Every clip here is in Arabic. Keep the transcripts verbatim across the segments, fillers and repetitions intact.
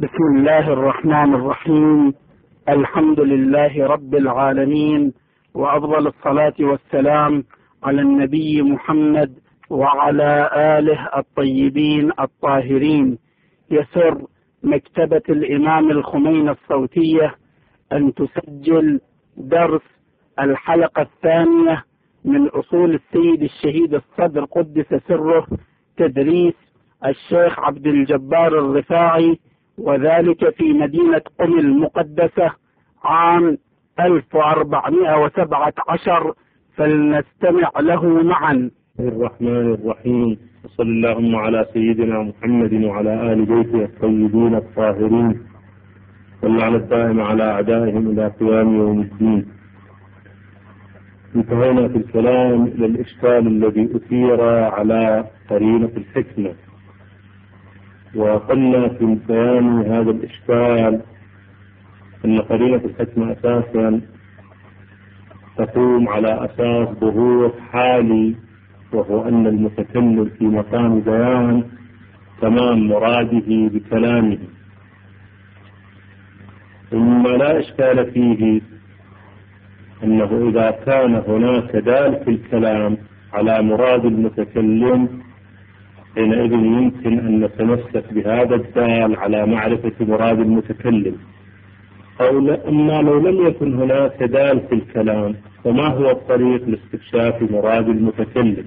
بسم الله الرحمن الرحيم. الحمد لله رب العالمين، وأفضل الصلاة والسلام على النبي محمد وعلى آله الطيبين الطاهرين. يسر مكتبة الإمام الخميني الصوتية أن تسجل درس الحلقة الثانية من أصول السيد الشهيد الصدر قدس سره، تدريس الشيخ عبد الجبار الرفاعي، وذلك في مدينة قم المقدسة عام ألف وأربعمائة وسبعة عشر، فلنستمع له معا. الرحمن الرحيم، وصلى اللهم على سيدنا محمد وعلى آل بيته الطيبين الطاهرين، واللعنة الدائمة على أعدائهم إلى قيام يوم الدين. انتهينا في الكلام إلى الإشكال الذي أثير على قرينة الحكمة، وقلنا في بيان هذا الإشكال أن قرينة الحكمة أساسا تقوم على أساس ظهور حالي، وهو أن المتكلم في مقام بيان تمام مراده بكلامه، ثم لا إشكال فيه أنه إذا كان هناك دال في الكلام على مراد المتكلم، حينئذ يمكن أن نتمسك بهذا الدال على معرفة مراد المتكلم. أو أما لو لم يكن هناك دال في الكلام، فما هو الطريق لاستكشاف مراد المتكلم؟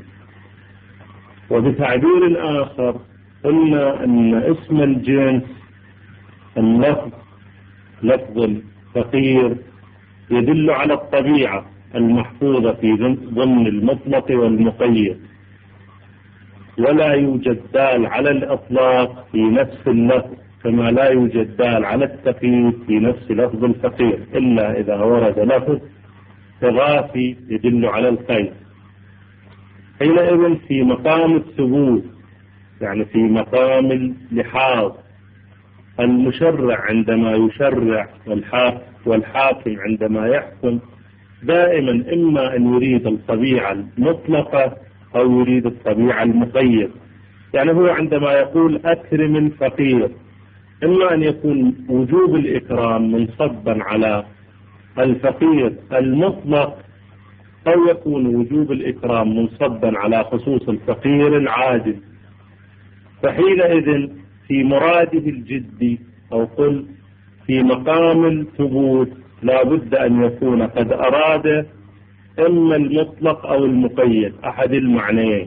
وبتعبير آخر قلنا أن اسم الجنس اللفظ لفظ الفقير يدل على الطبيعة المحفوظة في ضمن المطلق والمقيد، ولا يوجد دال على الإطلاق في نفس اللفظ، كما لا يوجد دال على التقييد في نفس لفظ الفقير، إلا إذا ورد لفظ تغافي يدل على القيد. حينئذ في مقام الثبوت، يعني في مقام اللحاظ، المشرع عندما يشرع والحاكم عندما يحكم دائما إما أن يريد الطبيعة المطلقة أو يريد الطبيعة المقيدة. يعني هو عندما يقول أكرم الفقير، إما أن يكون وجوب الإكرام منصبا على الفقير المطلق، أو يكون وجوب الإكرام منصبا على خصوص الفقير العاجز. فحينئذ في مراده الجدي أو قل في مقام الثبوت لا بد أن يكون قد أراد إما المطلق أو المقيد، أحد المعنيين.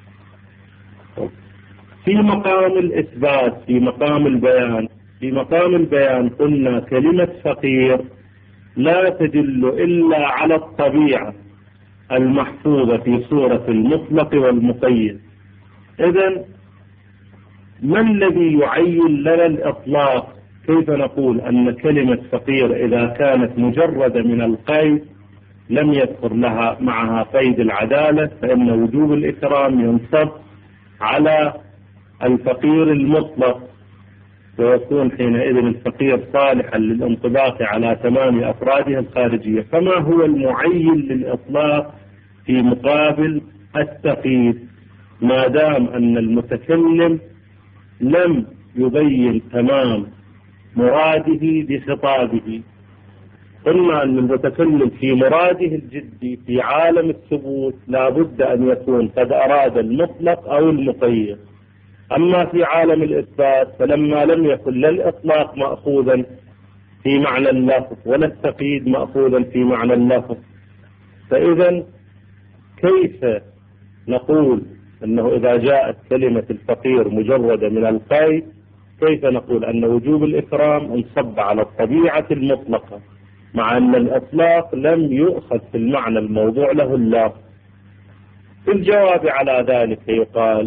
في مقام الإثبات، في مقام البيان في مقام البيان قلنا كلمة فقير لا تدل إلا على الطبيعة المحفوظة في صورة المطلق والمقيد. إذن ما الذي يعين لنا الإطلاق؟ كيف نقول أن كلمة فقير إذا كانت مجرد من القيد لم يذكر لها معها قيد العدالة، فإن وجوب الإكرام ينصب على الفقير المطلق، ويكون حينئذ الفقير صالحا للانطباق على تمام أفراده الخارجية. فما هو المعين للإطلاق في مقابل التقييد ما دام أن المتكلم لم يبين تمام مراده بخطابه؟ قلنا أن المتكلم في مراده الجدي في عالم الثبوت لا بد أن يكون قد أراد المطلق أو المقيد. أما في عالم الإثبات فلما لم يكن لا الإطلاق مأخوذا في معنى اللفظ ولا التقييد مأخوذا في معنى اللفظ، فإذا كيف نقول أنه إذا جاءت كلمة الفقير مجردة من القيد، كيف نقول أن وجوب الإكرام انصب على الطبيعة المطلقة مع أن الإطلاق لم يؤخذ في المعنى الموضوع له اللفظ؟ في الجواب على ذلك يقال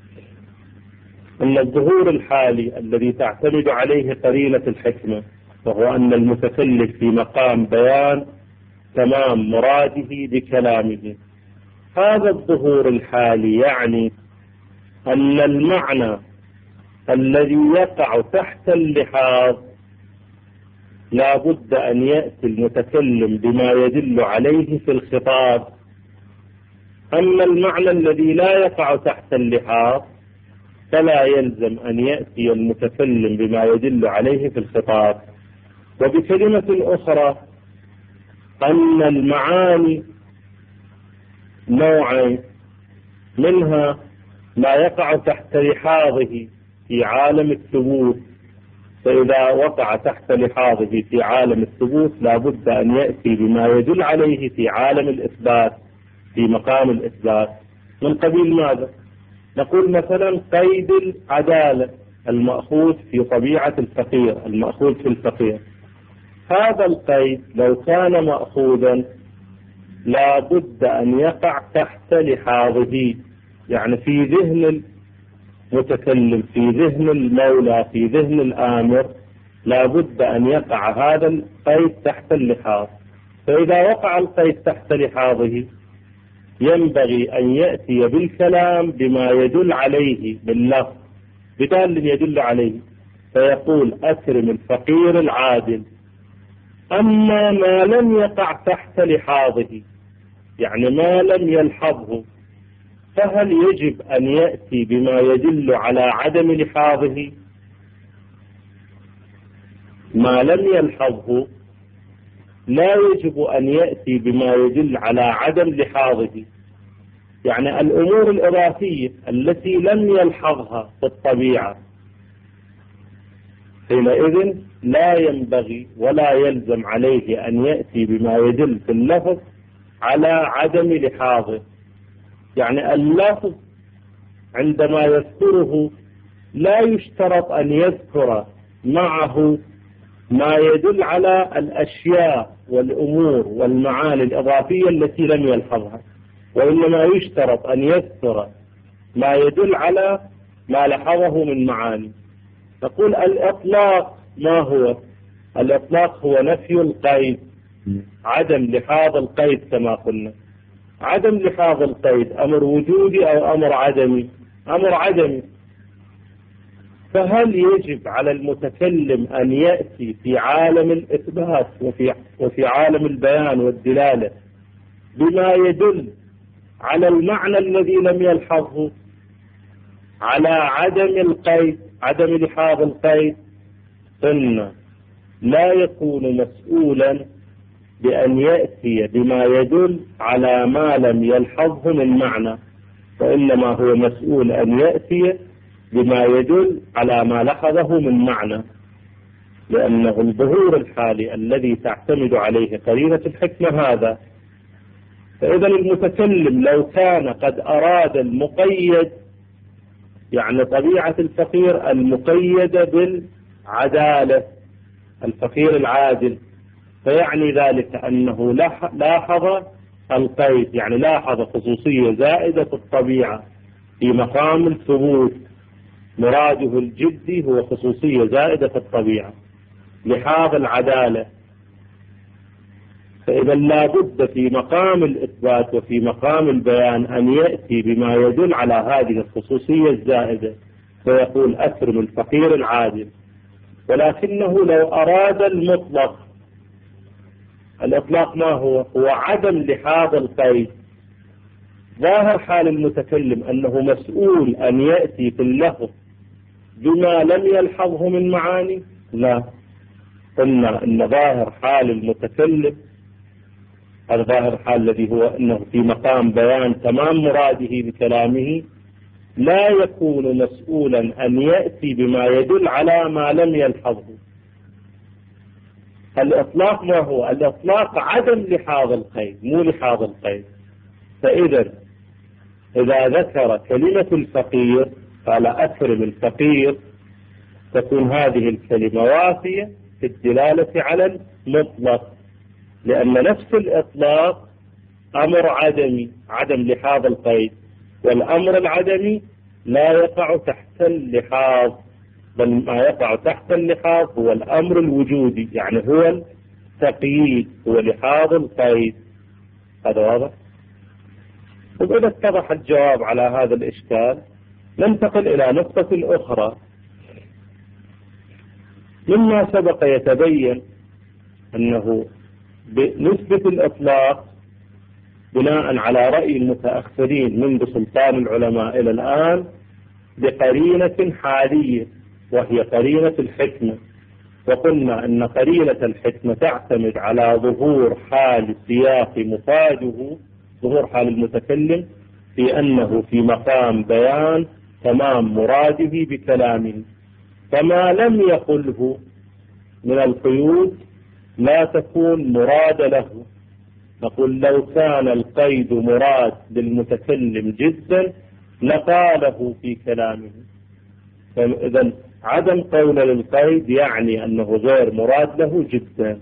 أن الظهور الحالي الذي تعتمد عليه قرينة الحكمة، وهو أن المتكلم في مقام بيان تمام مراده بكلامه، هذا الظهور الحالي يعني أن المعنى الذي يقع تحت اللحاظ لا بد أن يأتي المتكلم بما يدل عليه في الخطاب. أما المعنى الذي لا يقع تحت اللحاظ فلا يلزم أن يأتي المتكلم بما يدل عليه في الخطاب. وبكلمة أخرى أن المعاني نوعين، منها ما يقع تحت لحاظه في عالم الثبوت، فإذا وقع تحت لحاظه في عالم الثبوت لا بد أن يأتي بما يدل عليه في عالم الإثبات، في مقام الإثبات. من قبيل ماذا؟ نقول مثلا قيد العدالة المأخوذ في طبيعة الفقير، المأخوذ في الفقير، هذا القيد لو كان مأخوذا لا بد أن يقع تحت لحاظه، يعني في ذهن المتكلم، في ذهن المولى، في ذهن الآمر لا بد أن يقع هذا القيد تحت اللحاظ. فإذا وقع القيد تحت لحاظه ينبغي أن يأتي بالكلام بما يدل عليه باللفظ، بدال يدل عليه، فيقول أكرم الفقير العادل. أما ما لم يقع تحت لحاظه، يعني ما لم يلحظه، فهل يجب أن يأتي بما يدل على عدم لحاظه؟ ما لم يلحظه لا يجب أن يأتي بما يدل على عدم لحاظه، يعني الأمور الإضافية التي لم يلحظها في الطبيعة حينئذ لا ينبغي ولا يلزم عليه أن يأتي بما يدل في اللفظ على عدم لحاظه. يعني اللفظ عندما يذكره لا يشترط أن يذكر معه ما يدل على الأشياء والأمور والمعاني الإضافية التي لم يلحظها، وإنما يشترط أن يذكر ما يدل على ما لحظه من معاني. نقول الإطلاق ما هو؟ الإطلاق هو نفي القيد، عدم لحاظ القيد كما قلنا. عدم لحاظ القيد أمر وجودي أو أمر عدمي؟ أمر عدمي. فهل يجب على المتكلم أن يأتي في عالم الإثبات وفي, وفي عالم البيان والدلالة بما يدل على المعنى الذي لم يلحظه، على عدم القيد، عدم لحاظ القيد؟ ثم لا يكون مسؤولا بأن يأتي بما يدل على ما لم يلحظه من معنى، وإنما هو مسؤول أن يأتي بما يدل على ما لحظه من معنى، لأنه الظهور الحالي الذي تعتمد عليه قرينة الحكمة هذا. فإذا المتكلم لو كان قد أراد المقيد، يعني طبيعة الفقير المقيدة بالعدالة، الفقير العادل، فيعني ذلك أنه لاحظ القيد، يعني لاحظ خصوصية زائدة في الطبيعة في مقام الثبوت، مراده الجدي هو خصوصية زائدة في الطبيعة، لحاظ العدالة. فإذا لا بد في مقام الإثبات وفي مقام البيان أن يأتي بما يدل على هذه الخصوصية الزائدة، فيقول أكرم الفقير العادل. ولكنه لو أراد المطلق، الإطلاق ما هو؟ هو عدم لحاظ القيد. ظاهر حال المتكلم أنه مسؤول أن يأتي في اللفظ بما لم يلحظه من معاني؟ لا، قلنا أن ظاهر حال المتكلم، الظاهر الحال الذي هو أنه في مقام بيان تمام مراده بكلامه، لا يكون مسؤولا أن يأتي بما يدل على ما لم يلحظه. الإطلاق ما هو؟ الإطلاق عدم لحاظ القيد، مو لحاظ القيد. فإذا إذا ذكر كلمة الفقير قال أكرم الفقير، تكون هذه الكلمة وافية في الدلالة على المطلق، لأن نفس الإطلاق أمر عدمي، عدم لحاظ القيد، والأمر العدمي لا يقع تحت اللحاظ، بل ما يقع تحت اللحاظ هو الأمر الوجودي، يعني هو التقييد، هو لحاظ القيد. هذا واضح؟ وإذا اتضح الجواب على هذا الإشكال ننتقل إلى نقطة أخرى. مما سبق يتبين أنه بنسبة الإطلاق بناء على رأي المتأخرين منذ سلطان العلماء إلى الآن، بقرينة حالية وهي قرينة الحكمة. وقلنا أن قرينة الحكمة تعتمد على ظهور حال سياق مفاده، ظهور حال المتكلم في أنه في مقام بيان تمام مراده بكلامه، فما لم يقله من القيود لا تكون مراد له. نقول لو كان القيد مراد للمتكلم جدا لقاله في كلامه، فإذا عدم قول للقيد يعني أنه غير مراد له جدا.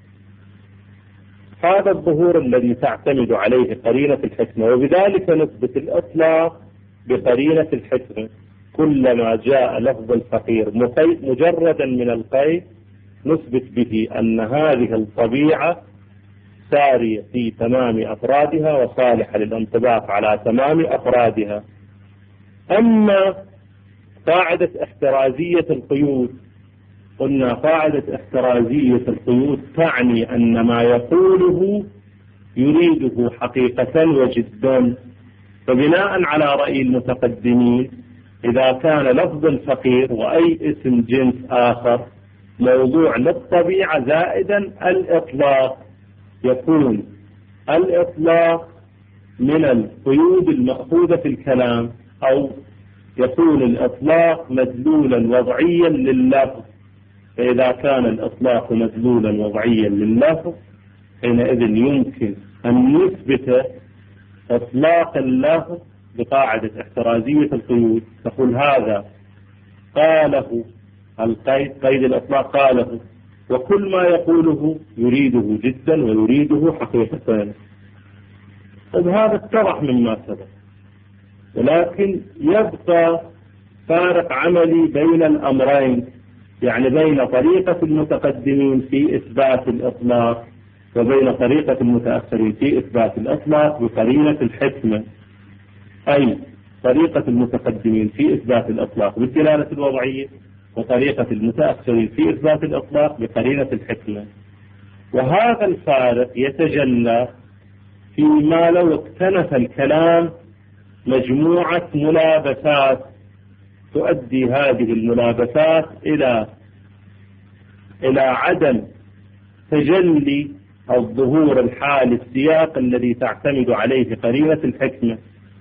هذا الظهور الذي تعتمد عليه قرينة الحكمة، وبذلك نثبت الإطلاق بقرينة الحكمة. كلما جاء لفظ الفقير مجردا من القيد نثبت به أن هذه الطبيعة سارية في تمام أفرادها وصالحة للانطباق على تمام أفرادها. أما قاعدة احترازية القيود، قلنا قاعدة احترازية القيود تعني أن ما يقوله يريده حقيقة وجدا. فبناء على رأي المتقدمين إذا كان لفظ الفقير وأي اسم جنس آخر موضوع للطبيعة زائدا الإطلاق، يكون الإطلاق من القيود المأخوذة في الكلام، أو يكون الإطلاق مدلولا وضعيا لللفظ. فإذا كان الإطلاق مدلولا وضعيا لللفظ حينئذ يمكن أن نثبت إطلاق اللفظ بقاعدة احترازية القيود. تقول هذا قاله القيد، قيد الإطلاق قاله، وكل ما يقوله يريده جدا ويريده حقيقة. طيب هذا اتضح مما سبق، ولكن يبقى فارق عملي بين الأمرين، يعني بين طريقة المتقدمين في إثبات الإطلاق وبين طريقة المتأخرين في إثبات الإطلاق بقرينة الحكمة. أي طريقة المتقدمين في إثبات الإطلاق بالدلالة الوضعية، وطريقة المتأخرين في إثبات الإطلاق بقرينة الحكمة. وهذا الفارق يتجلى فيما لو اكتنف الكلام مجموعة ملابسات تؤدي هذه الملابسات إلى إلى عدم تجلي الظهور الحالي السياق الذي تعتمد عليه قرينة الحكمة.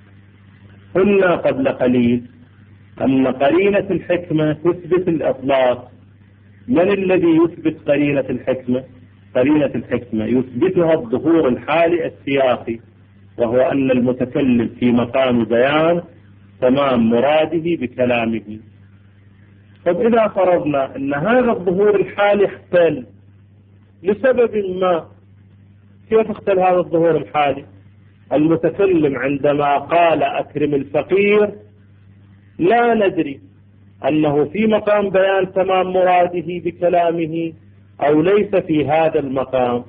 قلنا قبل قليل أن قرينة الحكمة تثبت الإطلاق. من الذي يثبت قرينة الحكمة؟ قرينة الحكمة يثبتها الظهور الحالي السياقي، وهو أن المتكلم في مقام بيان تمام مراده بكلامه. طب إذا فرضنا أن هذا الظهور الحالي اختل لسبب ما، كيف اختل هذا الظهور الحالي؟ المتكلم عندما قال أكرم الفقير لا ندري أنه في مقام بيان تمام مراده بكلامه أو ليس في هذا المقام.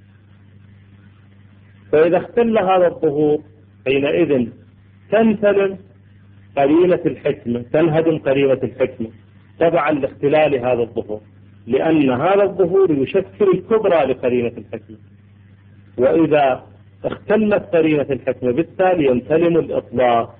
فإذا اختل هذا الظهور حينئذ تنسلم قرينة الحكمة، تنهدم قرينة الحكمة تبعا لاختلال هذا الظهور، لأن هذا الظهور يشكل الكبرى لقرينة الحكمة. وإذا اختلت قرينة الحكمة بالتالي ينسلم الإطلاق.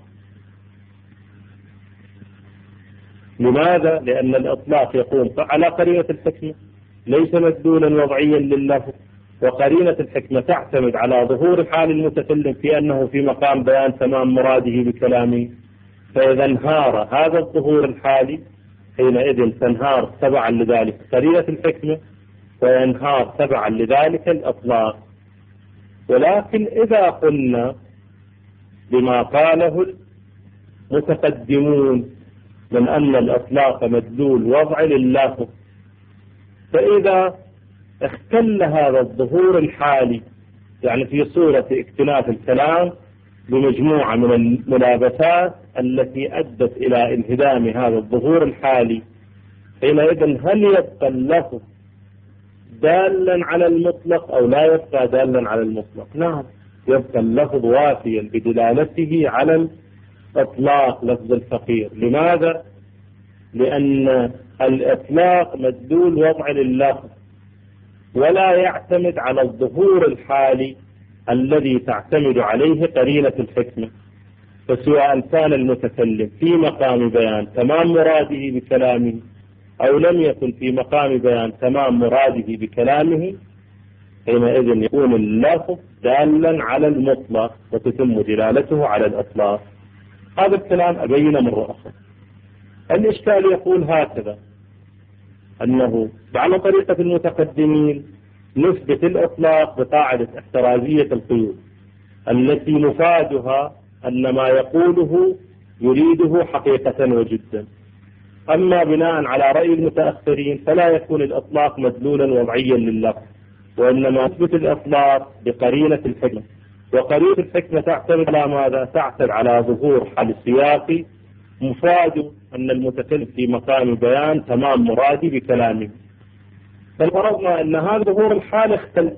لماذا؟ لأن الإطلاق يقوم على قرينة الحكمة ليس مدلولا وضعيا لللفظ، وقرينة الحكمة تعتمد على ظهور حال المتكلم في أنه في مقام بيان تمام مراده بكلامه. فإذا انهار هذا الظهور الحالي حينئذ تنهار تبعا لذلك قرينة الحكمة، وينهار تبعا لذلك الإطلاق. ولكن إذا قلنا بما قاله المتقدمون من أن الإطلاق مدلول وضعي لللفظ، فإذا اختل هذا الظهور الحالي يعني في صورة اكتناف الكلام بمجموعة من الملابسات التي أدت إلى انهدام هذا الظهور الحالي، حينئذ هل يبقى اللفظ دالا على المطلق أو لا يبقى دالا على المطلق؟ نعم، يبقى اللفظ وافيا بدلالته على الإطلاق لفظ الفقير. لماذا؟ لأن الإطلاق مدلول وضع لللفظ ولا يعتمد على الظهور الحالي الذي تعتمد عليه قرينة الحكمة. فسواء كان المتكلم في مقام بيان تمام مراده بكلامه أو لم يكن في مقام بيان تمام مراده بكلامه، حينئذ يكون اللفظ دالا على المطلق وتتم دلالته على الإطلاق. هذا الكلام أبينه مرة أخرى. الإشكال يقول هكذا، أنه على طريقة المتقدمين نثبت الإطلاق بقاعدة احترازية القيود التي مفادها أن ما يقوله يريده حقيقة وجدا. أما بناء على رأي المتأخرين فلا يكون الإطلاق مدلولا وضعيا لللفظ، وإنما نثبت الإطلاق بقرينة الحكمة، وقرينة الحكمة تعتمد على ماذا؟ تعتمد على ظهور حال السياق مفاد أن المتكلم في مقام بيان تمام مرادي بكلامه. ففرضنا أن هذا ظهور الحال اختل.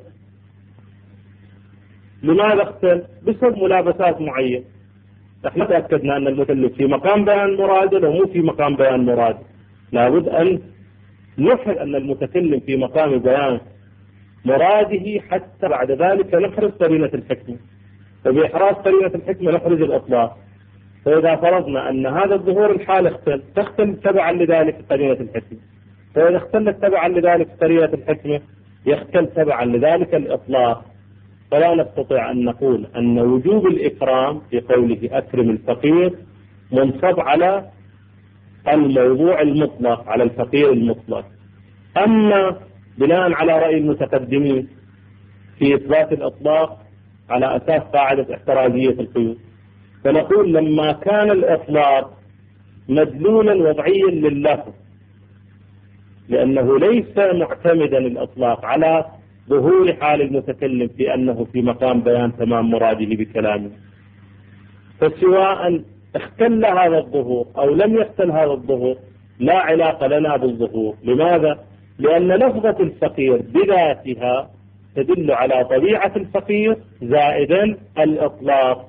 لماذا اختل؟ بسبب ملابسات معينة. نحن تأكدنا أن المتكلم في مقام بيان مراد ومو في مقام بيان مراد. لابد أن نحرز أن المتكلم في مقام بيان مراده حتى بعد ذلك نحرز قرينة الحكمة، وبإحراز قرينة الحكمة نحرز الإطلاق. فإذا فرضنا أن هذا الظهور الحال اختل، تختل تبعا لذلك قرينة الحكمة، فإذا اختلت تبعا لذلك قرينة الحكمة يختل تبعا لذلك الإطلاق. فلا نستطيع أن نقول أن وجوب الإكرام في قوله أكرم الفقير منصب على الموضوع المطلق، على الفقير المطلق. أما بناء على رأي المتقدمين في إثبات الإطلاق على أساس قاعدة احترازية القيود، فنقول لما كان الإطلاق مدلولا وضعيا لللفظ، لأنه ليس معتمدا الإطلاق على ظهور حال المتكلم في أنه في مقام بيان تمام مراده بكلامه، فسواء اختل هذا الظهور أو لم يختل هذا الظهور لا علاقة لنا بالظهور. لماذا؟ لأن لفظة الفقير بذاتها تدل على طبيعة الفقير زائدا الإطلاق.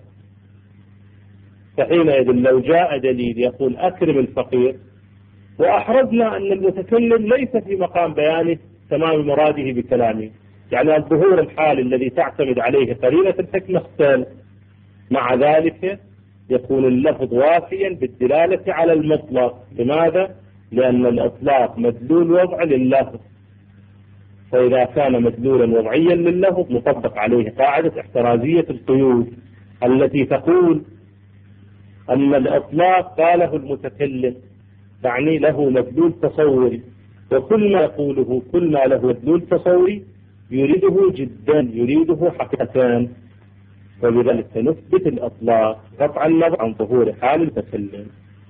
فحينئذ لو جاء دليل يقول أكرم الفقير وأحرزنا أن المتكلم ليس في مقام بيانه تمام مراده بكلامه، يعني الظهور الحالي الذي تعتمد عليه قرينة الحكمة اختل، مع ذلك يكون اللفظ وافيا بالدلالة على المطلق. لماذا؟ لأن الإطلاق مدلول وضع لللفظ، فإذا كان مدلولا وضعيا لللفظ نطبق عليه قاعدة احترازية القيود التي تقول أن الإطلاق قاله المتكلم تعني له مدلول تصوري، وكل ما يقوله كل ما له مدلول تصوري يريده جدا، يريده حقيقتان، وبذلك نثبت الإطلاق قطع النظر عن ظهور حال المتكلم.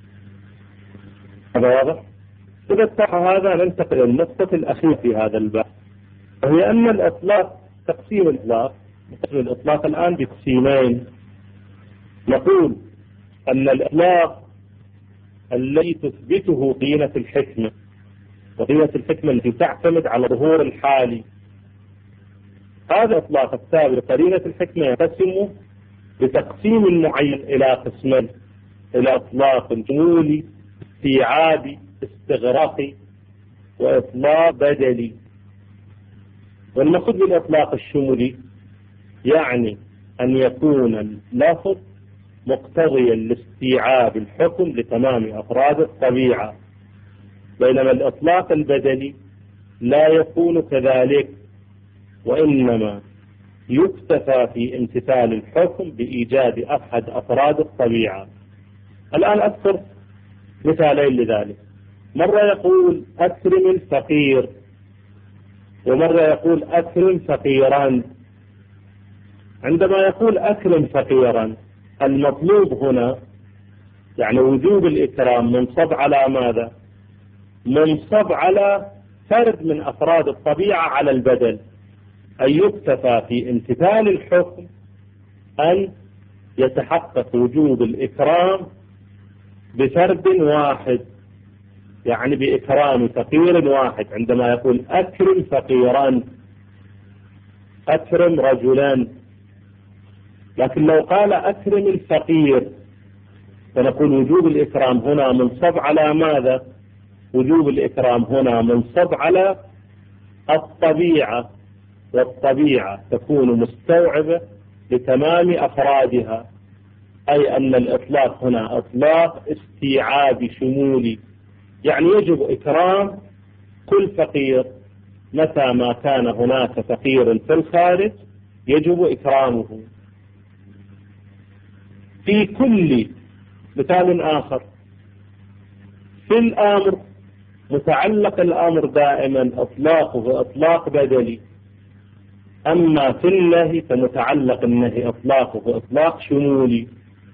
هذا واضح؟ إذا اتضح هذا ننتقل إلى النقطة الأخيرة في هذا البحث، وهي أن الإطلاق تقسيم الإطلاق نقسم الإطلاق الآن بقسيمين. نقول أن الإطلاق الذي تثبته قيمة الحكمة، وقيمة الحكمة التي تعتمد على ظهور الحالي، هذا إطلاق الثابت قرينة الحكمة يقسم بتقسيم معين إلى قسمين، إلى إطلاق شمولي استيعابي استغراقي وإطلاق بدلي. والمقصود بالإطلاق الشمولي يعني أن يكون اللفظ مقتضيا لاستيعاب الحكم لتمام أفراد الطبيعة، بينما الإطلاق البدلي لا يكون كذلك، وإنما يكتفى في امتثال الحكم بإيجاد أحد أفراد الطبيعة. الآن أذكر مثالين لذلك. مرة يقول أكرم الفقير، ومرة يقول أكرم فقيرا. عندما يقول أكرم فقيرا المطلوب هنا يعني وجوب الإكرام منصب على ماذا؟ منصب على فرد من أفراد الطبيعة على البدل، أن يكتفى في امتثال الحكم أن يتحقق وجوب الإكرام بفرد واحد، يعني بإكرام فقير واحد. عندما يقول أكرم فقيرا أكرم رجلا، لكن لو قال أكرم الفقير فنقول وجوب الإكرام هنا منصب على ماذا؟ وجوب الإكرام هنا منصب على الطبيعة، والطبيعة تكون مستوعبة لتمام أفرادها، أي أن الإطلاق هنا إطلاق استيعابي شمولي، يعني يجب إكرام كل فقير متى ما كان هناك فقير في الخارج يجب إكرامه. في كل مثال آخر في الأمر متعلق الأمر دائما إطلاقه إطلاق بدلي، أما في النهي فمتعلق النهي إطلاقه إطلاق شمولي.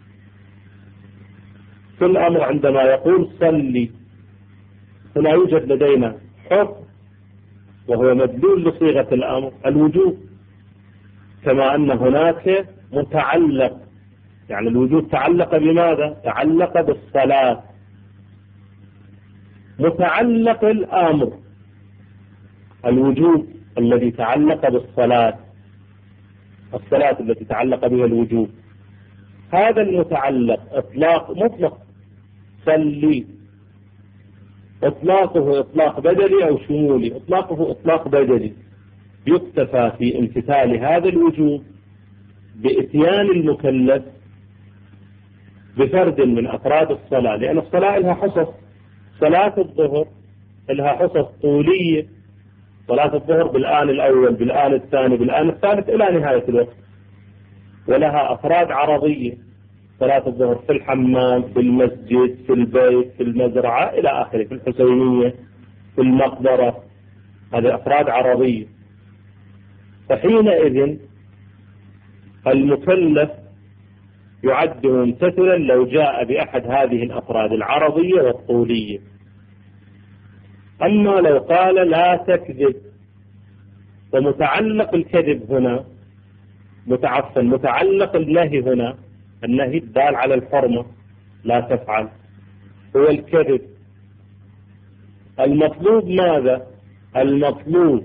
في الأمر عندما يقول صلي هنا يوجد لدينا حكم وهو مدلول لصيغة الأمر الوجوب، كما أن هناك متعلق، يعني الوجوب تعلق بماذا؟ تعلق بالصلاة. متعلق الأمر الوجوب الذي تعلق بالصلاة، الصلاة التي تعلق بها الوجوب، هذا المتعلق إطلاق مطلق صلي، إطلاقه إطلاق بدلي أو شمولي. إطلاقه إطلاق بدلي، يكتفى في امتثال هذا الوجوب بإتيان المكلف بفرد من أفراد الصلاة، لأن الصلاة لها حصص. صلاة الظهر لها حصص طولية، صلاة الظهر بالآن الأول بالآن الثاني بالآن الثالث إلى نهاية الوقت، ولها أفراد عرضية، صلاة الظهر في الحمام في المسجد في البيت في المزرعة إلى آخره، في الحسينية في المقبرة، هذه أفراد عرضية. فحينئذ المكلف يعد ممتثلا لو جاء بأحد هذه الأفراد العرضية والطولية. أما لو قال لا تكذب، ومتعلق الكذب هنا متعفن متعلق النهي هنا، النهي الدال على الحرمة لا تفعل هو الكذب. المطلوب ماذا؟ المطلوب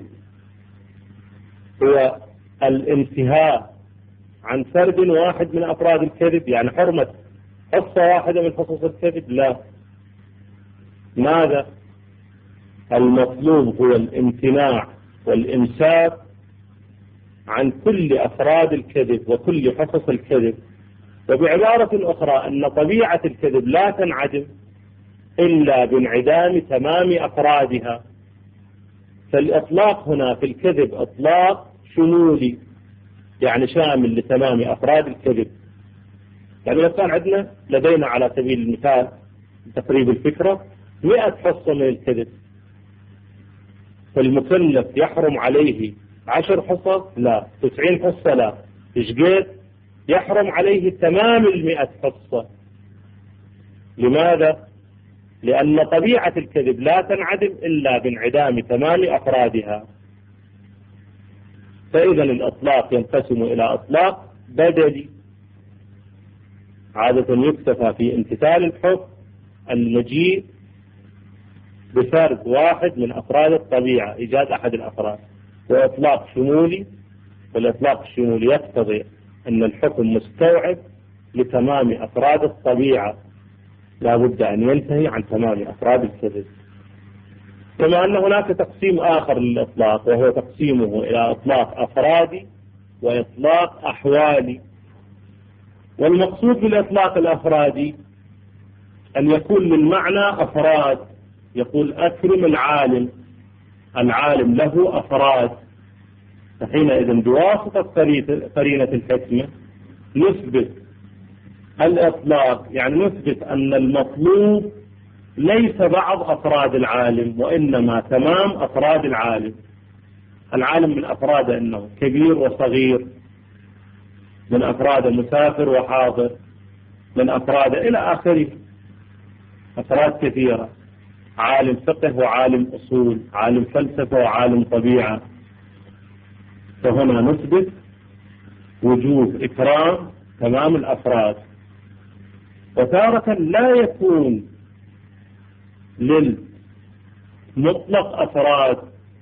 هو الانتهاء عن فرد واحد من أفراد الكذب، يعني حرمة حصة واحدة من حصص الكذب، لا. ماذا؟ المطلوب هو الامتناع والإمساك عن كل أفراد الكذب وكل حصص الكذب. وبعبارة أخرى أن طبيعة الكذب لا تنعدم إلا بانعدام تمام أفرادها. فالإطلاق هنا في الكذب إطلاق شمولي، يعني شامل لتمام أفراد الكذب. يعني لو كان عندنا لدينا على سبيل المثال تقريب الفكرة مئة حصة من الكذب، فالمكلف يحرم عليه عشر حصص؟ لا. تسعين حصة؟ لا. إشقيت يحرم عليه تمام المئة حصة. لماذا؟ لأن طبيعة الكذب لا تنعدم إلا بانعدام تمام أفرادها. فإذا الإطلاق ينقسم إلى إطلاق بدلي، عادة يكتفى في امتثال الحكم المجيء بفرد واحد من أفراد الطبيعة، إيجاد أحد الأفراد. وإطلاق شمولي، والإطلاق الشمولي يقتضي أن الحكم مستوعب لتمام أفراد الطبيعة، لا بد أن ينتهي عن تمام أفراد الكذب. كما أن هناك تقسيم آخر للإطلاق، وهو تقسيمه إلى إطلاق أفرادي وإطلاق أحوالي. والمقصود بالإطلاق الأفرادي أن يكون من معنى أفراد، يقول أكرم العالم، العالم له أفراد، فحينئذ بواسطة قرينة الحكمة نثبت الإطلاق، يعني نثبت أن المطلوب ليس بعض أفراد العالم وإنما تمام أفراد العالم. العالم من أفراده أنه كبير وصغير، من أفراده مسافر وحاضر، من أفراده إلى آخره، أفراد كثيرة، عالم فقه وعالم أصول، عالم فلسفة وعالم طبيعة. فهنا نثبت وجوب إكرام تمام الأفراد. وتارة لا يكون للمطلق أفراد،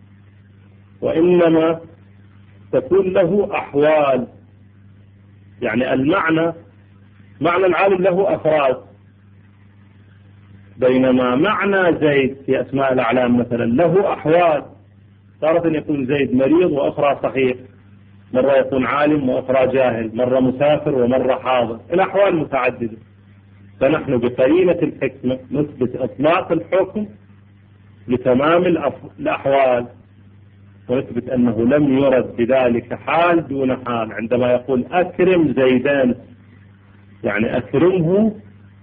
وإنما تكون له أحوال. يعني المعنى معنى العالم له أفراد، بينما معنى زيد في أسماء الأعلام مثلا له أحوال. تارة يكون زيد مريض وأخرى صحيح، مرة يكون عالم وأخرى جاهل، مرة مسافر ومرة حاضر، الأحوال متعددة. فنحن بقرينة الحكمة نثبت إطلاق الحكم لتمام الأحوال، ونثبت أنه لم يرد بذلك حال دون حال. عندما يقول أكرم زيدان يعني أكرمه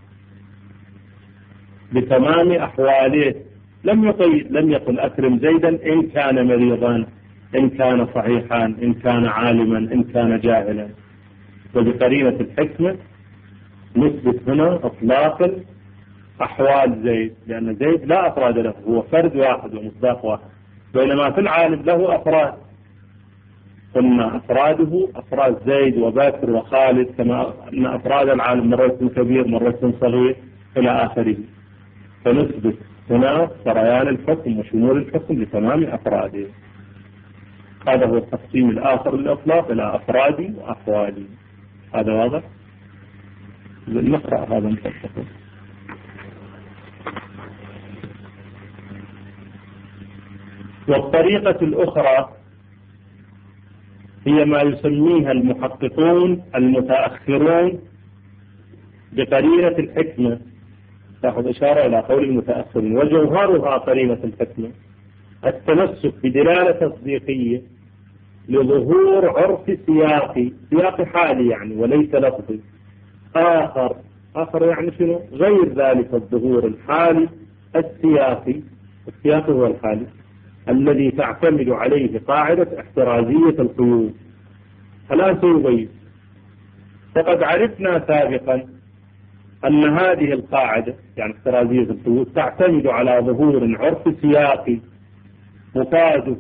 بتمام أحواله، لم يقل لم يقل أكرم زيدا إن كان مريضا، إن كان صحيحا، إن كان عالما، إن كان جاهلا. وبقرينة الحكمة نثبت هنا إطلاق أحوال زيد، لأن زيد لا أفراد له، هو فرد واحد ومصداق واحد، بينما في العالم له أفراد. قلنا أفراده أفراد زيد وبكر وخالد، كما أن أفراد العالم مرة كبير مرة صغير إلى آخره. فنثبت هنا سريان الحكم وشمول الحكم لتمام أفراده. هذا هو التقسيم الآخر للإطلاق إلى أفرادي وأحوالي. هذا واضح؟ نقرأ هذا المفصل. والطريقة الأخرى هي ما يسميها المحققون المتأخرون بقرينة الحكمة. تأخذ إشارة إلى قول المتأخرين، وجوهرها قرينة الحكمة التمسك بدلالة تصديقية لظهور عرف سياقي، سياق حالي يعني وليس لفظي، آخر آخر يعني شنو؟ غير ذلك الظهور الحالي السياقي. السياق هو الحالي الذي تعتمد عليه قاعدة احترازية القيود. الآن سيبين. فقد عرفنا سابقا أن هذه القاعدة يعني احترازية القيود تعتمد على ظهور عرف سياقي مفاده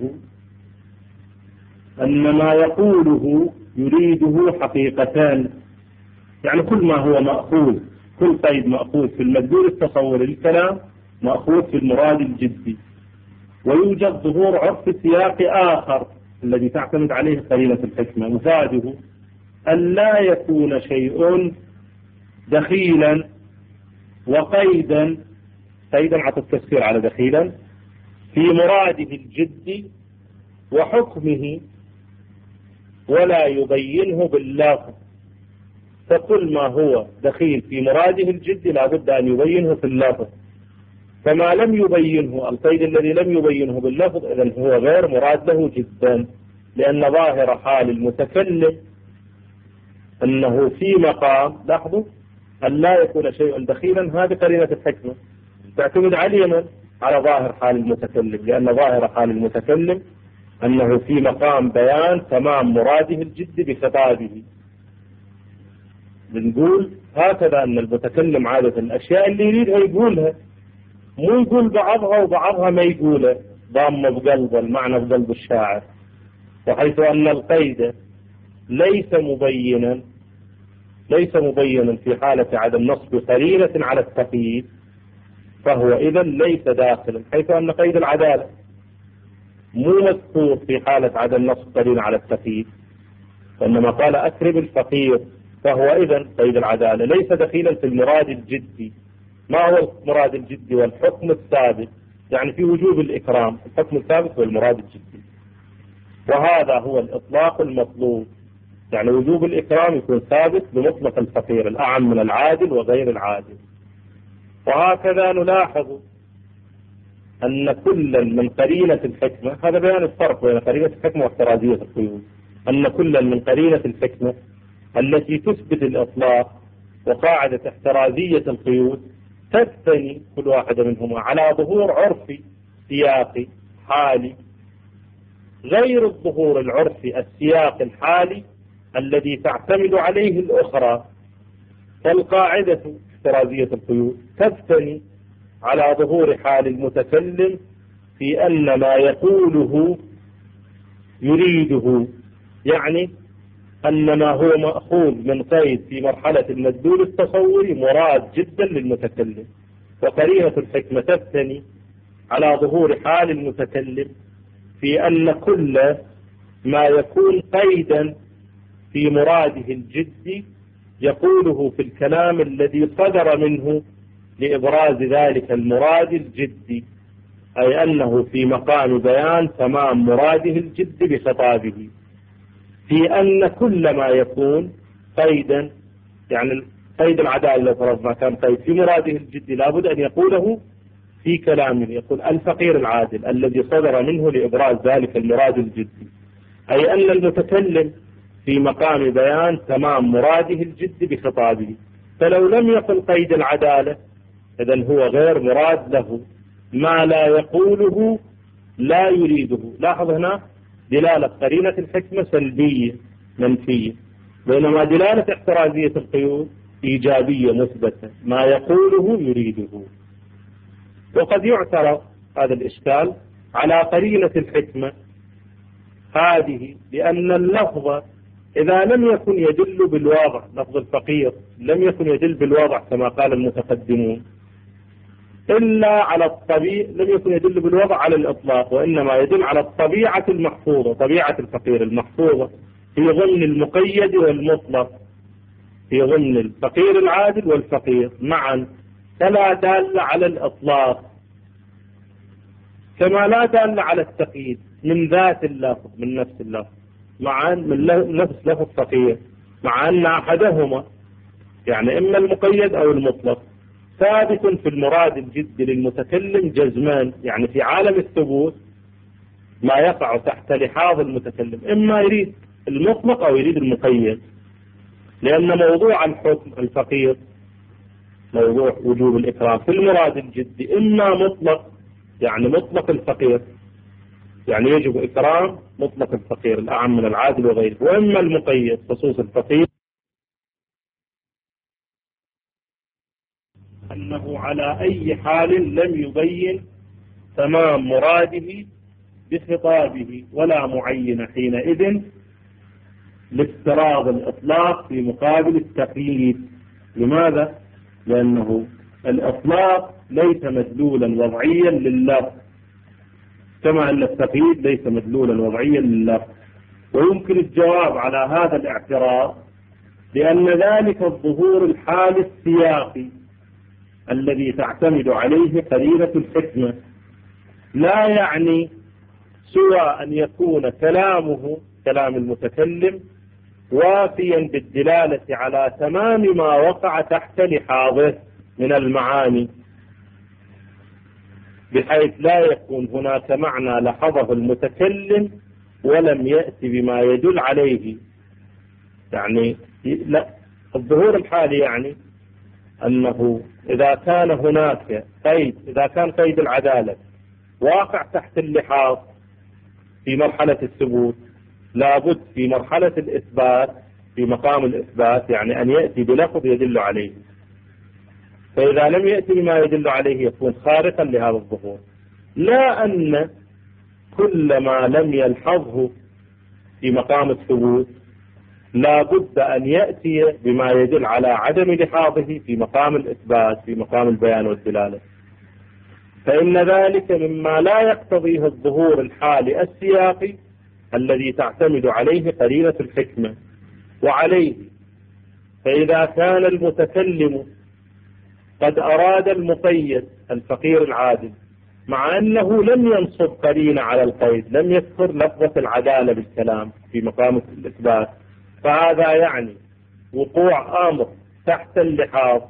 أن ما يقوله يريده حقيقتان، يعني كل ما هو مأخوذ، كل قيد مأخوذ في المدلول التصوري للكلام مأخوذ في المراد الجدي. ويوجد ظهور عرف سياقي آخر الذي تعتمد عليه قرينة الحكمة مفاده أن لا يكون شيء دخيلا وقيدا، قيدا عطف التفسير على دخيلا، في مراده الجدي وحكمه ولا يبينه باللفظ. فكل ما هو دخيل في مراده الجدي لا بد أن يبينه في اللفظ، فما لم يبينه القيد الذي لم يبينه باللفظ إذن هو غير مراد له جدا، لأن ظاهر حال المتكلم أنه في مقام لاحظوا أن لا يكون شيء دخيلا. هذه قرينة الحكمة تعتمد علينا على ظاهر حال المتكلم، لأن ظاهر حال المتكلم أنه في مقام بيان تمام مراده الجد بخطابه. بنقول هكذا أن المتكلم عادة الأشياء اللي يريدها يقولها، مو يقول بعضها وبعضها ما يقوله، ضامة بقلبه المعنى بقلب الشاعر. وحيث أن القيد ليس مبينا ليس مبينا في حالة عدم نصب قرينة على التقييد، فهو إذا ليس داخلا، حيث أن قيد العدالة مو مذكور في حالة عدم نصب قرينة على التقييد، وإنما قال أكرم الفقير، فهو إذا قيد العدالة ليس دخيلا في المراد الجدي. ما هو المراد الجدي والحكم الثابت؟ يعني في وجوب الإكرام، الحكم الثابت هو المراد الجدي، وهذا هو الإطلاق المطلوب. يعني وجوب الإكرام يكون ثابت بمطلق الفقير الأعم من العادل وغير العادل. وهكذا نلاحظ أن كل من قرينة الحكمة، هذا بيان الفرق بين قرينة الحكمة واحترازية القيود، أن كل من قرينة الحكمة التي تثبت الإطلاق وقاعدة احترازية القيود تبتني كل واحدة منهما على ظهور عرفي سياقي حالي غير الظهور العرفي السياق الحالي الذي تعتمد عليه الأخرى. فالقاعدة احترازية القيود تبتني على ظهور حال المتكلم في أن ما يقوله يريده، يعني أن ما هو مأخوذ من قيد في مرحلة المدلول التصوري مراد جدا للمتكلم. وقرينة الحكمة تبتني على ظهور حال المتكلم في أن كل ما يكون قيدا في مراده الجدي يقوله في الكلام الذي صدر منه لإبراز ذلك المراد الجدي، أي أنه في مقام بيان تمام مراده الجدي بخطابه. في أن كل ما يكون قيدا، يعني قيد العدالة لو فرضنا كان قيد في مراده الجدي لابد أن يقوله في كلامه، يقول الفقير العادل الذي صدر منه لإبراز ذلك المراد الجدي، أي أن المتكلم في مقام بيان تمام مراده الجدي بخطابه. فلو لم يقل قيد العدالة إذن هو غير مراد له، ما لا يقوله لا يريده. لاحظ هنا دلالة قرينة الحكمة سلبية منفية، بينما دلالة احترازية القيود إيجابية مثبتة، ما يقوله يريده. وقد يعترض هذا الإشكال على قرينة الحكمة هذه، لأن اللفظ إذا لم يكن يدل بالواضح، لفظ الفقير لم يكن يدل بالواضح كما قال المتقدمون إلا على الطبيعة، لم يكن يدل بالوضع على الإطلاق، وإنما يدل على الطبيعة المحفوظة، طبيعة الفقير المحفوظة في ضمن المقيد والمطلق، في ضمن الفقير العادل والفقير معا، فلا دال على الإطلاق كما لا دال على التقييد من ذات اللفظ، من نفس اللفظ، مع من نفس لفظ فقير، مع أن أحدهما يعني إما المقيد أو المطلق ثابت في المراد الجدي للمتكلم جزمان، يعني في عالم الثبوت ما يقع تحت لحاظ المتكلم إما يريد المطلق أو يريد المقيد، لأن موضوع الحكم الفقير موضوع وجوب الإكرام في المراد الجدي إما مطلق يعني مطلق الفقير، يعني يجب إكرام مطلق الفقير الأعم من العادل وغيره، وإما المقيد خصوص الفقير أنه على أي حال لم يبين تمام مراده بخطابه ولا معين حينئذ لافتراض الإطلاق في مقابل التقييد. لماذا؟ لأنه الإطلاق ليس مدلولا وضعيا لللفظ كما أن التقييد ليس مدلولا وضعيا لللفظ. ويمكن الجواب على هذا الاعتراض لأن ذلك الظهور الحال السياقي الذي تعتمد عليه قرينة الحكمة لا يعني سوى أن يكون كلامه كلام المتكلم وافيا بالدلالة على تمام ما وقع تحت لحاظه من المعاني، بحيث لا يكون هناك معنى لحظه المتكلم ولم يأتي بما يدل عليه. يعني لا، الظهور الحالي يعني أنه إذا كان هناك قيد، إذا كان قيد العدالة واقع تحت اللحاظ في مرحلة الثبوت، لابد في مرحلة الإثبات في مقام الإثبات يعني أن يأتي بلفظ يدل عليه، فإذا لم يأتي بما يدل عليه يكون خارقا لهذا الظهور. لا أن كل ما لم يلحظه في مقام الثبوت لابد أن يأتي بما يدل على عدم لحاظه في مقام الإثبات في مقام البيان والدلالة، فإن ذلك مما لا يقتضيه الظهور الحالي السياقي الذي تعتمد عليه قرينة الحكمة. وعليه فإذا كان المتكلم قد أراد المقيد الفقير العادل مع أنه لم ينصب قرينة على القيد، لم يذكر لفظة العدالة بالكلام في مقام الإثبات، فهذا يعني وقوع أمر تحت اللحاظ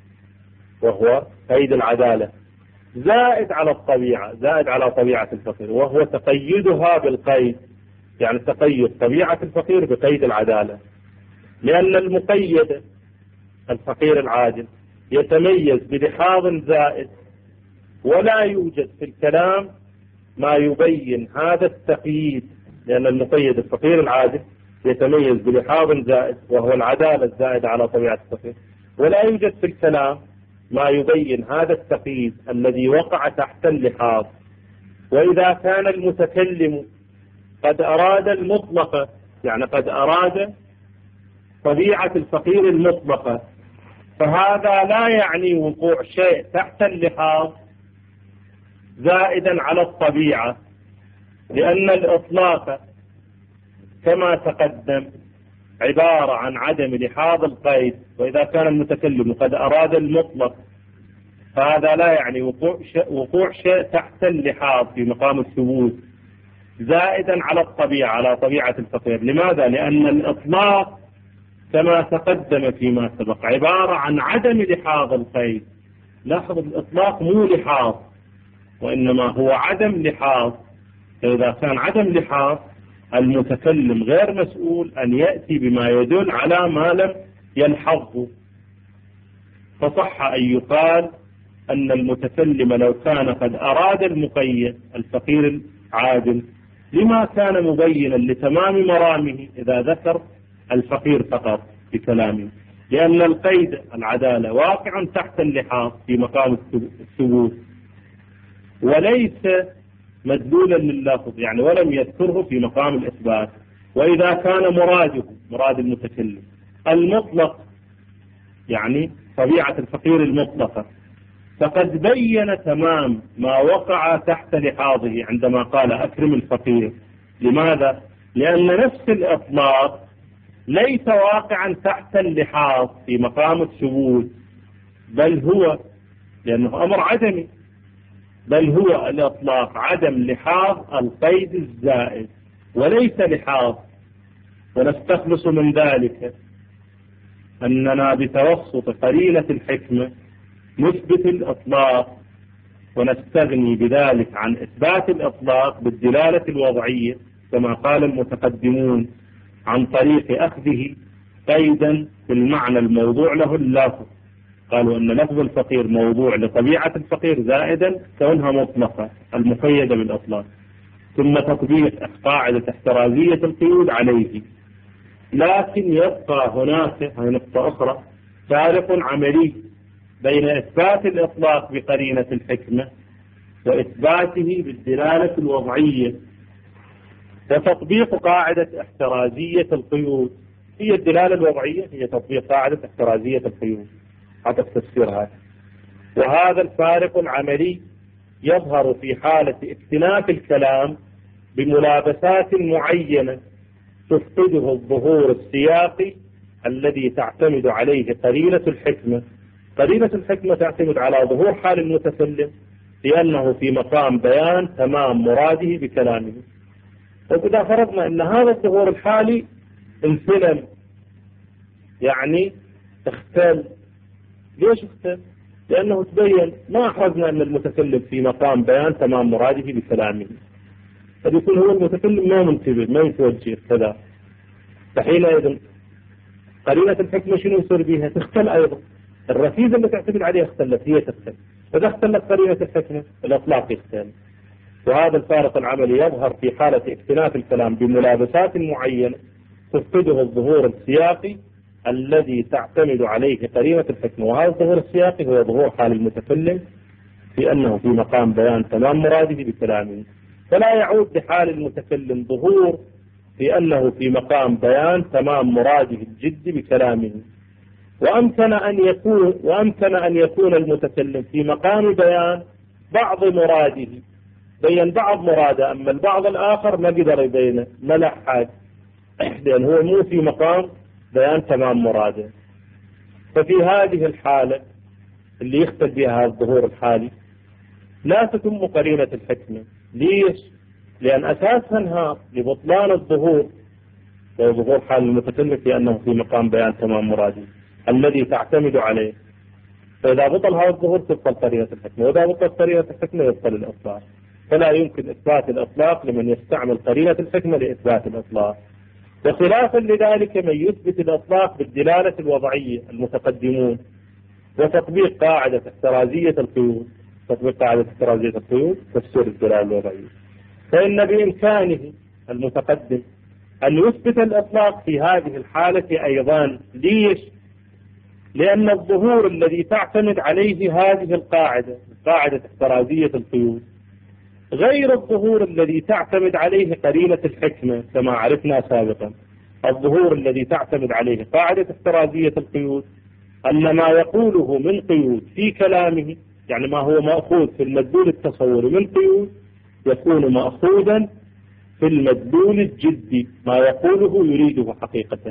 وهو قيد العدالة زائد على الطبيعة، زائد على طبيعة الفقير، وهو تقيدها بالقيد، يعني تقيد طبيعة الفقير بقيد العدالة، لأن المقيد الفقير العادل يتميز بلحاظ زائد، ولا يوجد في الكلام ما يبين هذا التقييد، لأن المقيد الفقير العادل يتميز بلحاظ زائد وهو العدالة الزائدة على طبيعة الفقير، ولا يوجد في الكلام ما يبين هذا التقييد الذي وقع تحت اللحاظ. وإذا كان المتكلم قد أراد المطلقة، يعني قد أراد طبيعة الفقير المطلقة، فهذا لا يعني وقوع شيء تحت اللحاظ زائدا على الطبيعة، لأن الإطلاق كما تقدم عبارة عن عدم لحاظ القيد، وإذا كان المتكلم قد أراد المطلق فهذا لا يعني وقوع شيء, وقوع شيء تحت اللحاظ في مقام الثبوت، زائدا على الطبيعة، على طبيعة الفقير. لماذا؟ لأن الإطلاق كما تقدم فيما سبق عبارة عن عدم لحاظ القيد. لاحظ الإطلاق مو لحاظ، وإنما هو عدم لحاظ. فإذا كان عدم لحاظ المتكلم غير مسؤول أن يأتي بما يدل على ما لم يلحظه. فصح أن يقال أن المتكلم لو كان قد أراد المقيد الفقير العادل لما كان مبينا لتمام مرامه إذا ذكر الفقير فقط بكلامه، لأن القيد العدالة واقع تحت اللحاظ في مقام الثبوت وليس مدلولا لللفظ، يعني ولم يذكره في مقام الإثبات. وإذا كان مراده مراد المتكلم المطلق، يعني طبيعة الفقير المطلقة، فقد بين تمام ما وقع تحت لحاظه عندما قال أكرم الفقير. لماذا؟ لأن نفس الإطلاق ليس واقعا تحت اللحاظ في مقام الثبوت، بل هو لأنه أمر عدمي، بل هو الإطلاق عدم لحاظ القيد الزائد وليس لحاظ. ونستخلص من ذلك أننا بتوسط قرينة الحكمة نثبت الإطلاق، ونستغني بذلك عن إثبات الإطلاق بالدلالة الوضعية كما قال المتقدمون عن طريق أخذه قيدا في المعنى الموضوع له اللفظ. قالوا أن لفظ الفقير موضوع لطبيعة الفقير زائدا كونها مطلقة المقيدة بالإطلاق، ثم تطبيق قاعدة احترازية القيود عليه. لكن يبقى هناك هي نقطة أخرى فارق عملي بين إثبات الإطلاق بقرينة الحكمة وإثباته بالدلالة الوضعية وتطبيق قاعدة احترازية القيود. هي الدلالة الوضعية هي تطبيق قاعدة احترازية القيود هذا تفسيرها. وهذا الفارق العملي يظهر في حالة اكتناف الكلام بملابسات معينة تفقده الظهور السياقي الذي تعتمد عليه قرينة الحكمة. قرينة الحكمة تعتمد على ظهور حال المتكلم لأنه في مقام بيان تمام مراده بكلامه. وإذا فرضنا أن هذا الظهور الحالي انفلم، يعني اختل. ليش اختل؟ لأنه تبين ما أحرزنا أن المتكلم في مقام بيان تمام مراده بكلامه، فبيكون هو المتكلم ما منتبه ما يتوجه كذا. فحينئذ قرينة الحكمة شنو يصير بها؟ تختل أيضا. الركيزة اللي تعتمد عليها اختلت، هي تختل. فإذا اختلت قرينة الحكمة الإطلاق يختل. وهذا الفارق العملي يظهر في حالة اكتناف الكلام بملابسات معينة تفقده الظهور السياقي الذي تعتمد عليه قرينة الحكمة. وهذا الظهور السياقي هو ظهور حال المتكلم في أنه في مقام بيان تمام مراده بكلامه، فلا يعود لحال المتكلم ظهور في أنه في مقام بيان تمام مراده الجد بكلامه. وأمكن أن يكون وأمكن أن يكون المتكلم في مقام بيان بعض مراده، بين بعض مراده، أما البعض الآخر ما قدر يبينه، ما لحق، لأن هو مو في مقام بيان تمام مراده. ففي هذه الحالة اللي يختل بها الظهور الحالي لا تتم قرينة الحكمة. ليش؟ لأن أساسها انهار لبطلان الظهور، وظهور حال المتكلم في أنه في مقام بيان تمام مراده الذي تعتمد عليه. فإذا بطل هذا الظهور تبطل قرينة الحكمة، وإذا بطل قرينة الحكمة يبطل الإطلاق. فلا يمكن إثبات الإطلاق لمن يستعمل قرينة الحكمة لإثبات الإطلاق. وخلافا لذلك من يثبت الإطلاق بالدلالة الوضعية المتقدمون وتطبيق قاعدة احترازية القيود. تطبيق قاعدة احترازية القيود تفسير الدلالة الوضعية. فإن بإمكانه المتقدم أن يثبت الإطلاق في هذه الحالة أيضا. ليش؟ لأن الظهور الذي تعتمد عليه هذه القاعدة قاعدة احترازية القيود غير الظهور الذي تعتمد عليه قرينة الحكمة كما عرفنا سابقا. الظهور الذي تعتمد عليه قاعدة احترازية القيود أن ما يقوله من قيود في كلامه، يعني ما هو مأخوذ في المدلول التصوري من قيود، يكون مأخوذا في المدلول الجدي، ما يقوله يريده حقيقة.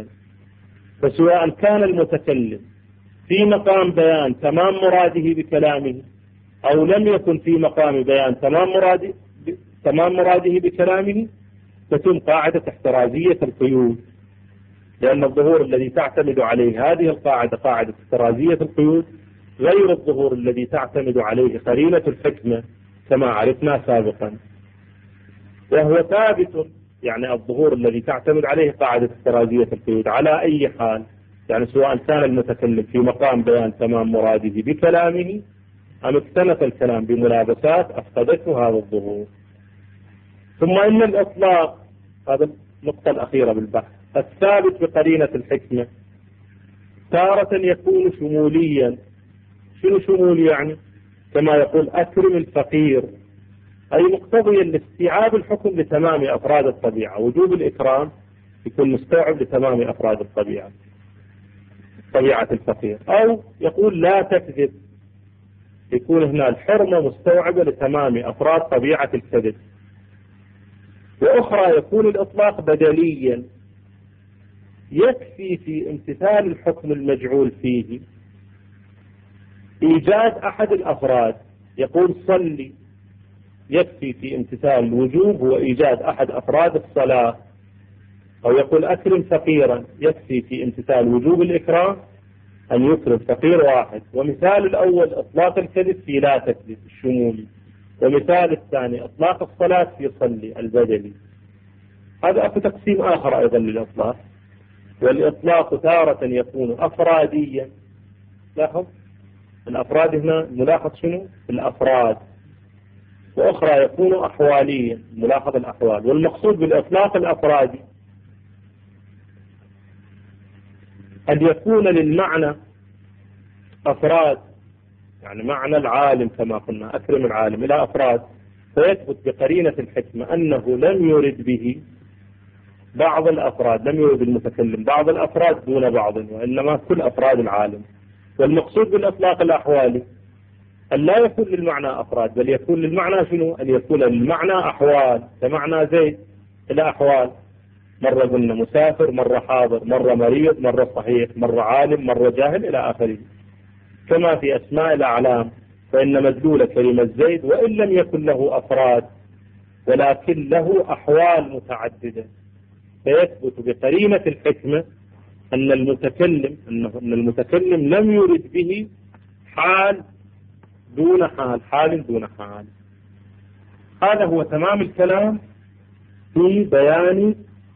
فسواء كان المتكلم في مقام بيان تمام مراده بكلامه أو لم يكن في مقام بيان تمام مراده تمام مراده بكلامه تتم قاعدة احترازية القيود، لأن الظهور الذي تعتمد عليه هذه القاعدة قاعدة احترازية القيود غير الظهور الذي تعتمد عليه قرينة الحكمة كما عرفنا سابقا، وهو ثابت. يعني الظهور الذي تعتمد عليه قاعدة احترازية القيود على أي حال، يعني سواء كان المتكلم في مقام بيان تمام مراده بكلامه أم اكتنف الكلام بملابسات أفقدته هذا الظهور. ثم إن الإطلاق، هذا النقطة الأخيرة بالبحث، الثابت بقرينة الحكمة تارة يكون شموليا. شنو شمول يعني؟ كما يقول أكرم الفقير، أي مقتضيا لاستيعاب الحكم لتمام أفراد الطبيعة. وجوب الإكرام يكون مستوعب لتمام أفراد الطبيعة، طبيعة الفقير. أو يقول لا تكذب، يكون هنا الحرمة مستوعبة لتمام أفراد طبيعة الكذب. وأخرى يكون الإطلاق بدليا، يكفي في امتثال الحكم المجعول فيه إيجاد أحد الأفراد. يقول صلي، يكفي في امتثال الوجوب هو إيجاد أحد أفراد الصلاة. أو يقول أكرم فقيرا، يكفي في امتثال وجوب الإكرام أن يكرم فقير واحد. ومثال الأول إطلاق الكذب في لا تكذب الشمولي، ومثال الثاني إطلاق الصلاة في صلي البدلي. هذا أكو تقسيم آخر أيضا للإطلاق. والإطلاق تارة يكون أفراديا، لاحظ الأفراد هنا ملاحظ شنو؟ الأفراد. وأخرى يكون أحواليا، ملاحظ الأحوال. والمقصود بالإطلاق الأفرادي أن يكون للمعنى أفراد، يعني معنى العالم كما قلنا أكرم العالم إلى أفراد، فيثبت بقرينة الحكمة أنه لم يرد به بعض الأفراد، لم يرد المتكلم بعض الأفراد دون بعض، وإنما كل أفراد العالم. والمقصود بالإطلاق الأحوالي أن لا يكون للمعنى أفراد، بل يكون للمعنى شنو؟ أن يكون للمعنى أحوال، كمعنى زيد إلى أحوال. مرة قلنا مسافر، مرة حاضر، مرة مريض، مرة صحيح، مرة عالم، مرة جاهل إلى آخره. كما في أسماء الأعلام، فإن مدلول كلمة زيد وإن لم يكن له أفراد ولكن له أحوال متعددة، فيثبت بقرينة الحكمة أن المتكلم أن المتكلم لم يرد به حال دون حال، حال دون حال. هذا هو تمام الكلام في بيان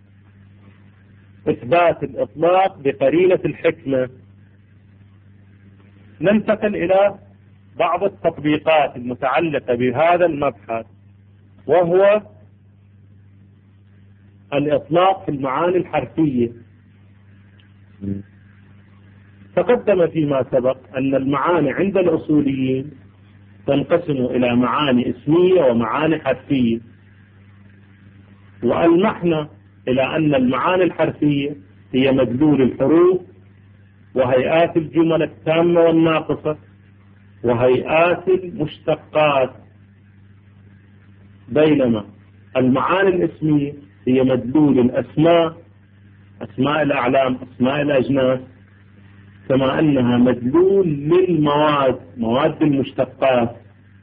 إثبات الإطلاق بقرينة الحكمة. ننتقل إلى بعض التطبيقات المتعلقة بهذا المبحث، وهو الإطلاق في المعاني الحرفية. تقدم فيما سبق أن المعاني عند الأصوليين تنقسم إلى معاني اسمية ومعاني حرفية، وألمحنا إلى أن المعاني الحرفية هي مدلول الحروف وهيئات الجمل التامة والناقصة وهيئات المشتقات، بينما المعاني الاسمية هي مدلول الأسماء، أسماء الأعلام، أسماء الأجناس، كما أنها مدلول للمواد، مواد المشتقات.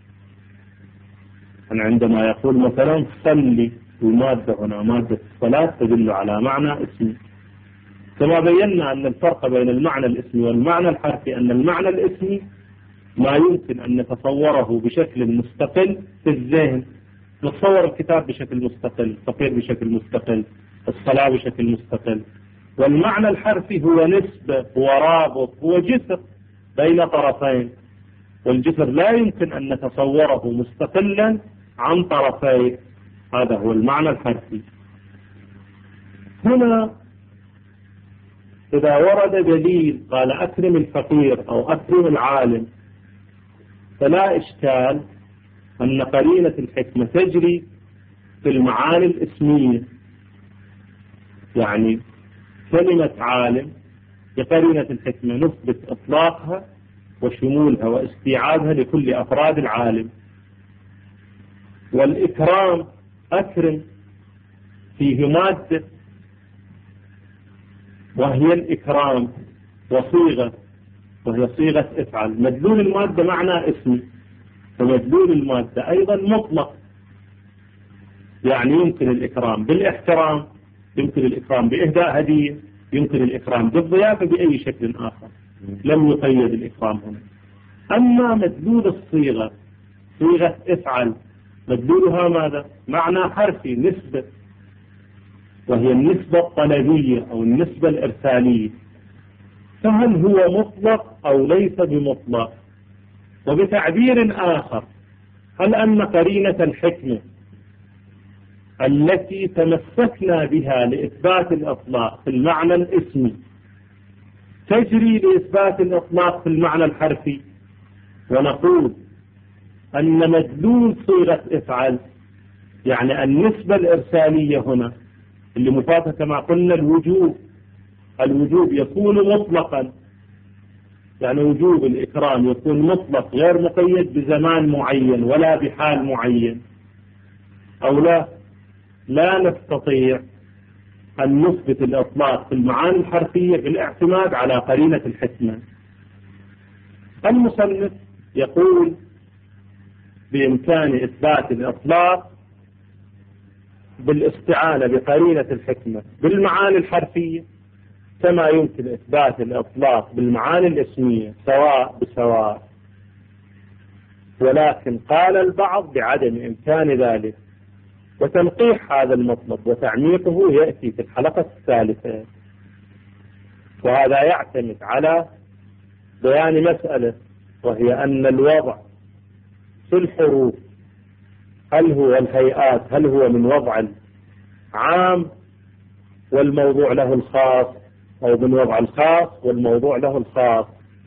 أنا عندما يقول مثلا صلي، المادة هنا مادة الصلاة تدل على معنى اسمي. كما بينا أن الفرق بين المعنى الاسمي والمعنى الحرفي أن المعنى الاسمي ما يمكن أن نتصوره بشكل مستقل في الذهن، نتصور الكتاب بشكل مستقل، الفقير بشكل مستقل، الصلاة بشكل مستقل. والمعنى الحرفي هو نسبة، هو رابط، هو جسر بين طرفين، والجسر لا يمكن أن نتصوره مستقلا عن طرفين. هذا هو المعنى الحرفي. هنا إذا ورد دليل قال أكرم الفقير أو أكرم العالم، فلا إشكال أن قرينة الحكمة تجري في المعاني الاسمية، يعني كلمة عالم بقرينة الحكمة نثبت إطلاقها وشمولها واستيعابها لكل أفراد العالم. والإكرام أكرم فيه مادة وهي الإكرام وصيغة وهي صيغة افعل، مدلول المادة معنى اسمي، ومدلول المادة أيضا مطلق. يعني يمكن الإكرام بالاحترام، يمكن الإكرام بإهداء هدية، يمكن الإكرام بالضيافة بأي شكل آخر، لم يقيد الإكرام هنا. أما مدلول الصيغة، صيغة افعل، مدلولها ماذا؟ معنى حرفي، نسبة، وهي النسبة الطلبية أو النسبة الإرسالية. فهل هو مطلق أو ليس بمطلق؟ وبتعبير آخر، هل أن قرينة الحكمة التي تمسكنا بها لإثبات الإطلاق في المعنى الاسمي تجري لإثبات الإطلاق في المعنى الحرفي؟ ونقول أن مدلول صيغة افعل يعني النسبة الإرسالية هنا اللي مفاتة كما قلنا الوجوب، الوجوب يكون مطلقا، يعني وجوب الإكرام يكون مطلق غير مقيد بزمان معين ولا بحال معين، أو لا لا نستطيع أن نثبت الإطلاق في المعاني الحرفية بالاعتماد على قرينة الحكمة. المصنف يقول بإمكان إثبات الإطلاق بالاستعانة بقرينة الحكمة بالمعاني الحرفية كما يمكن إثبات الإطلاق بالمعاني الاسمية سواء بسواء، ولكن قال البعض بعدم إمكان ذلك، وتنقيح هذا المطلب وتعميقه يأتي في الحلقة الثالثة. وهذا يعتمد على بيان مسألة، وهي أن الوضع في الحروف هل هو الهيئات هل هو من وضع العام والموضوع له الخاص، أو من وضع الخاص والموضوع له الخاص.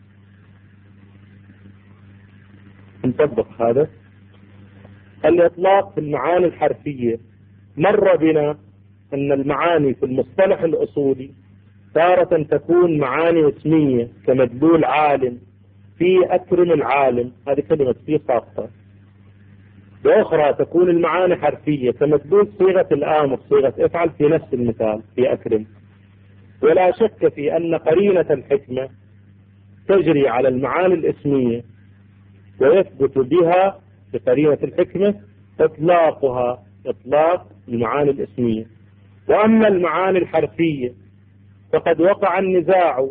نطبق هذا الإطلاق في المعاني الحرفية. مر بنا أن المعاني في المصطلح الأصولي تارة تكون معاني اسمية كمدلول عالم، في أكرم العالم، هذه كلمة في خاصة، وأخرى تكون المعاني حرفية كمدلول صيغة الآمر، صيغة افعل في نفس المثال في أكرم. ولا شك في أن قرينة الحكمة تجري على المعاني الاسمية ويثبت بها بقرينة الحكمة إطلاقها إطلاق المعاني الاسمية. وأما المعاني الحرفية فقد وقع النزاع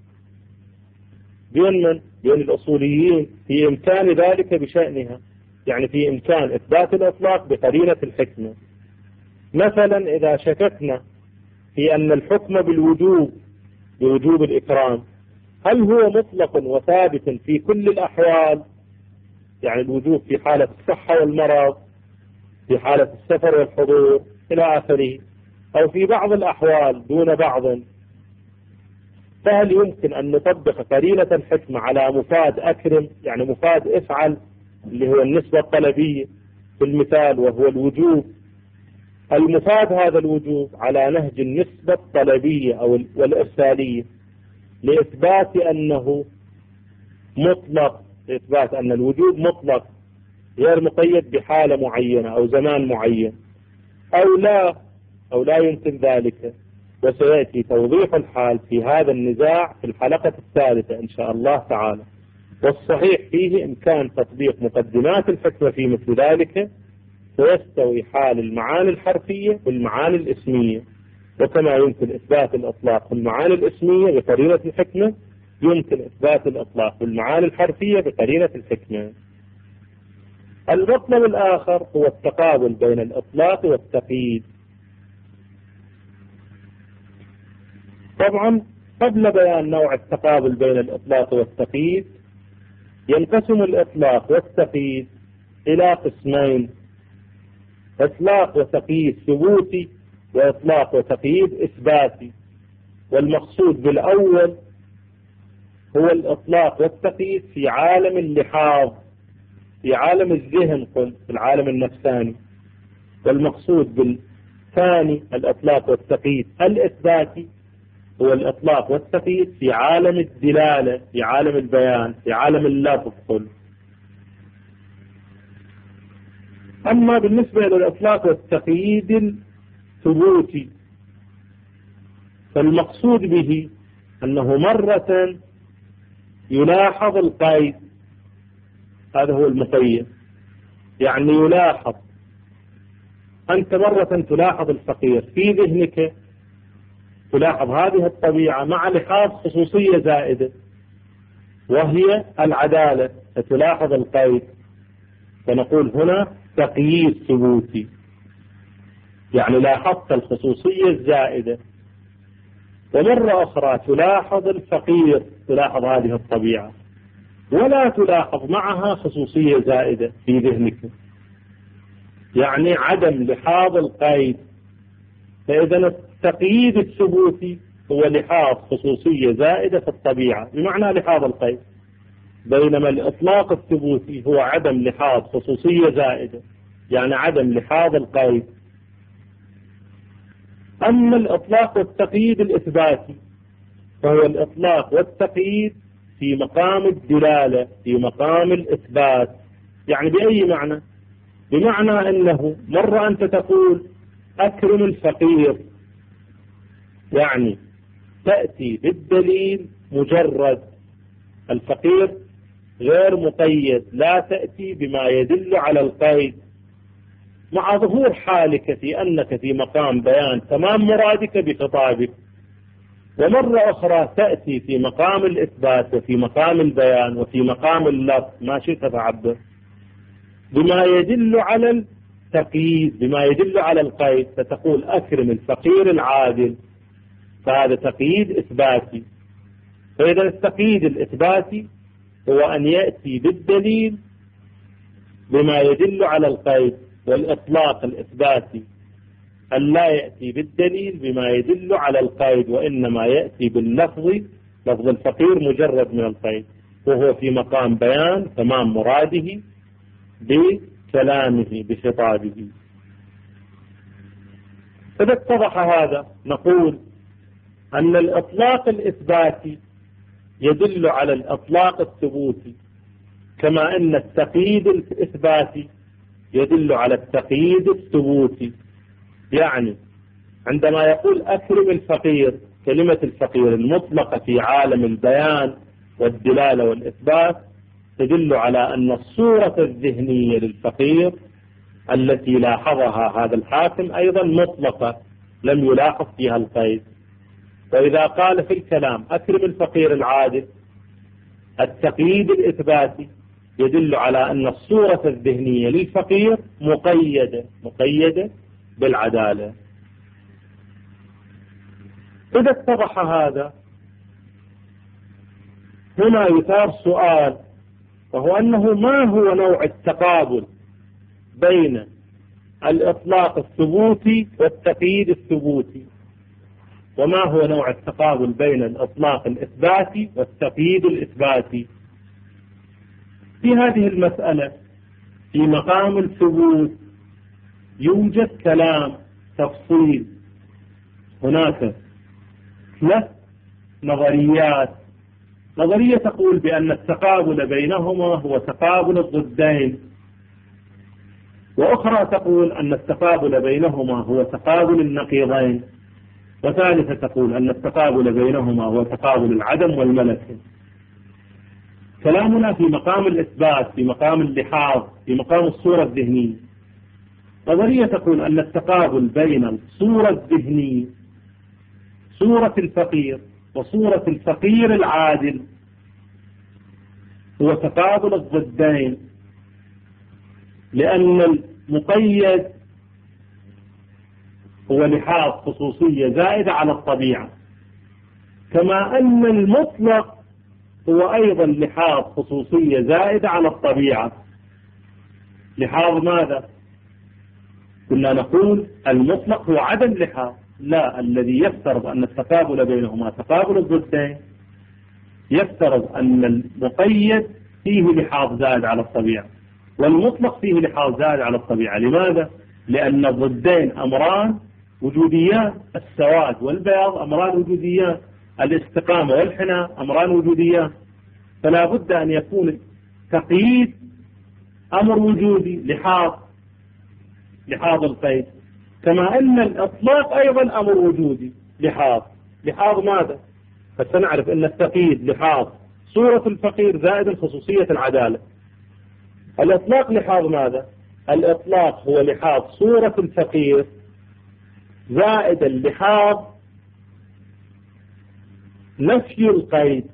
بين من؟ بين الأصوليين في إمكان ذلك بشأنها، يعني في إمكان إثبات الإطلاق بقرينة الحكمة. مثلا إذا شككنا في أن الحكم بالوجوب بوجوب الإكرام هل هو مطلق وثابت في كل الأحوال، يعني الوجوب في حالة الصحة والمرض، في حالة السفر والحضور إلى آخره، أو في بعض الأحوال دون بعض، فهل يمكن أن نطبق قرينة الحكمة على مفاد أكرم، يعني مفاد افعل اللي هو النسبة الطلبية في المثال وهو الوجوب، المفاد هذا الوجوب على نهج النسبة الطلبية أو والإرسالية لإثبات أنه مطلق، لإثبات أن الوجوب مطلق غير مقيد بحالة معينة أو زمان معين، أو لا أو لا يمكن ذلك. وسيأتي توضيح الحال في هذا النزاع في الحلقة الثالثة إن شاء الله تعالى. والصحيح فيه إمكان تطبيق مقدمات الحكمة في مثل ذلك، ويستوي حال المعاني الحرفية والمعاني الاسمية. وكما يمكن إثبات الإطلاق بالمعاني الاسمية بقرينة الحكمة يمكن إثبات الإطلاق بالمعاني الحرفية بقرينة الحكمة. المطلب الآخر هو التقابل بين الإطلاق والتقييد. طبعا قبل بيان نوع التقابل بين الإطلاق والتقييد ينقسم الإطلاق والتقييد إلى قسمين: إطلاق وتقييد ثبوتي، وإطلاق وتقييد إثباتي. والمقصود بالأول هو الإطلاق والتقييد في عالم اللحاظ، في عالم الذهن، قل في العالم النفساني. والمقصود بالثاني الإطلاق والتقييد الإثباتي هو الإطلاق والتقييد في عالم الدلالة، في عالم البيان، في عالم اللفظ قل. أما بالنسبة للإطلاق والتقييد الثبوتي فالمقصود به أنه مرة يلاحظ القيد، هذا هو المقيد، يعني يلاحظ أنت مرة تلاحظ الفقير في ذهنك، تلاحظ هذه الطبيعة مع لحاظ خصوصية زائدة وهي العدالة، فتلاحظ القيد، فنقول هنا تقييد ثبوتي، يعني لاحظت الخصوصية الزائدة. ومرة أخرى تلاحظ الفقير، تلاحظ هذه الطبيعة ولا تلاحظ معها خصوصية زائدة في ذهنك، يعني عدم لحاظ القيد. فإذا التقييد الثبوتي هو لحاظ خصوصية زائدة في الطبيعة بمعنى لحاظ القيد، بينما الإطلاق الثبوتي هو عدم لحاظ خصوصية زائدة، يعني عدم لحاظ القيد. أما الإطلاق والتقييد الإثباتي فهو الإطلاق والتقييد في مقام الدلالة، في مقام الإثبات. يعني بأي معنى؟ بمعنى أنه مرة أنت تقول أكرم الفقير، يعني تأتي بالدليل مجرد، الفقير غير مقيد، لا تأتي بما يدل على القيد، مع ظهور حالك في أنك في مقام بيان تمام مرادك بخطابك. ومرة أخرى تأتي في مقام الإثبات وفي مقام البيان وفي مقام اللفظ ما شئت تعبر بما يدل على التقييد، بما يدل على القيد، فتقول أكرم الفقير العادل، فهذا تقييد إثباتي. فإذا التقييد الإثباتي هو أن يأتي بالدليل بما يدل على القيد، والإطلاق الإثباتي أن لا يأتي بالدليل بما يدل على القيد، وإنما يأتي باللفظ، لفظ الفقير مجرد من القيد، وهو في مقام بيان تمام مراده بكلامه بخطابه. إذا اتضح هذا نقول أن الإطلاق الإثباتي يدل على الإطلاق الثبوتي، كما أن التقييد الإثباتي يدل على التقييد الثبوتي. يعني عندما يقول أكرم الفقير، كلمة الفقير المطلقة في عالم البيان والدلالة والإثبات تدل على أن الصورة الذهنية للفقير التي لاحظها هذا الحاكم أيضا مطلقة، لم يلاحظ فيها القيد. وإذا قال في الكلام أكرم الفقير العادل، التقييد الإثباتي يدل على أن الصورة الذهنية للفقير مقيدة مقيدة بالعدالة. إذا اتضح هذا هنا يثار سؤال، وهو أنه ما هو نوع التقابل بين الإطلاق الثبوتي والتقييد الثبوتي، وما هو نوع التقابل بين الإطلاق الإثباتي والتقييد الإثباتي. في هذه المسألة في مقام الثبوت يوجد كلام تفصيل، هناك ثلاث نظريات. نظرية تقول بأن التقابل بينهما هو تقابل الضدين، وأخرى تقول أن التقابل بينهما هو تقابل النقيضين، وثالثة تقول أن التقابل بينهما هو تقابل العدم والملكة. كلامنا في مقام الإثبات، في مقام اللحاظ، في مقام الصورة الذهنية. نظرية تقول أن التقابل بين الصورة الذهنية، صورة الفقير، وصورة الفقير العادل هو تقابل الضدين، لأن المقيد هو لحاظ خصوصية زائدة على الطبيعة، كما أن المطلق هو أيضا لحاظ خصوصية زائدة على الطبيعة. لحاظ ماذا؟ كنا نقول المطلق هو عدم لحاظ، لا، الذي يفترض أن التقابل بينهما تقابل الضدين يفترض أن المقيد فيه لحاظ زائد على الطبيعة، والمطلق فيه لحاظ زائد على الطبيعة. لماذا؟ لأن الضدين أمران وجوديان، السواد والبياض أمران وجوديان، الاستقامة والحناء أمران وجوديان، فلا بد أن يكون تقييد أمر وجودي لحاظ لحاظ القيد، كما أن الإطلاق أيضا أمر وجودي لحاظ لحاظ ماذا؟ فسنعرف أن التقييد لحاظ صورة الفقير زائد خصوصية العدالة. الإطلاق لحاظ ماذا؟ الإطلاق هو لحاظ صورة الفقير زائد اللحاظ نفي القيد،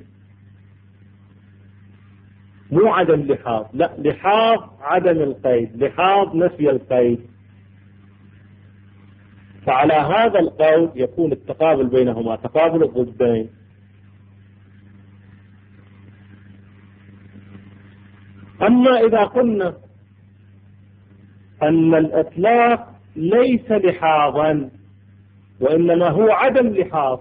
مو عدم لحاظ، لا، لحاظ عدم القيد، لحاظ نفي القيد. فعلى هذا القول يكون التقابل بينهما تقابل الضدين. أما إذا قلنا أن الإطلاق ليس لحاظا وإنما هو عدم لحاظ،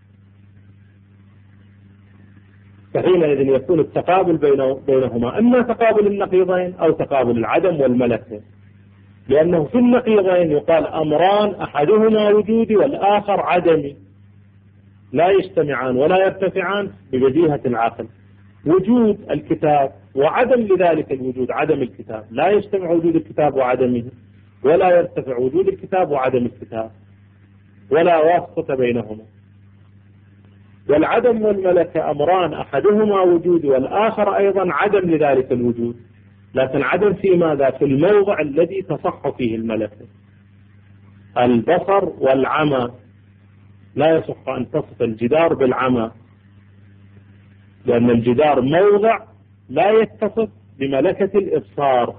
فحينئذ يكون التقابل بينهما إما تقابل النقيضين أو تقابل العدم والملكة، لأنه في النقيضين يقال أمران أحدهما وجودي والآخر عدمي، لا يجتمعان ولا يرتفعان ببديهة العقل. وجود الكتاب وعدم لذلك الوجود عدم الكتاب، لا يجتمع وجود الكتاب وعدمه، ولا يرتفع وجود الكتاب وعدم الكتاب، ولا واسطة بينهما. والعدم والملكة أمران أحدهما وجود والآخر أيضا عدم لذلك الوجود، لكن عدم في ماذا؟ في الموضع الذي تصح فيه الملكة. البصر والعمى، لا يصح أن تصف الجدار بالعمى، لأن الجدار موضع لا يتصف بملكة الإبصار،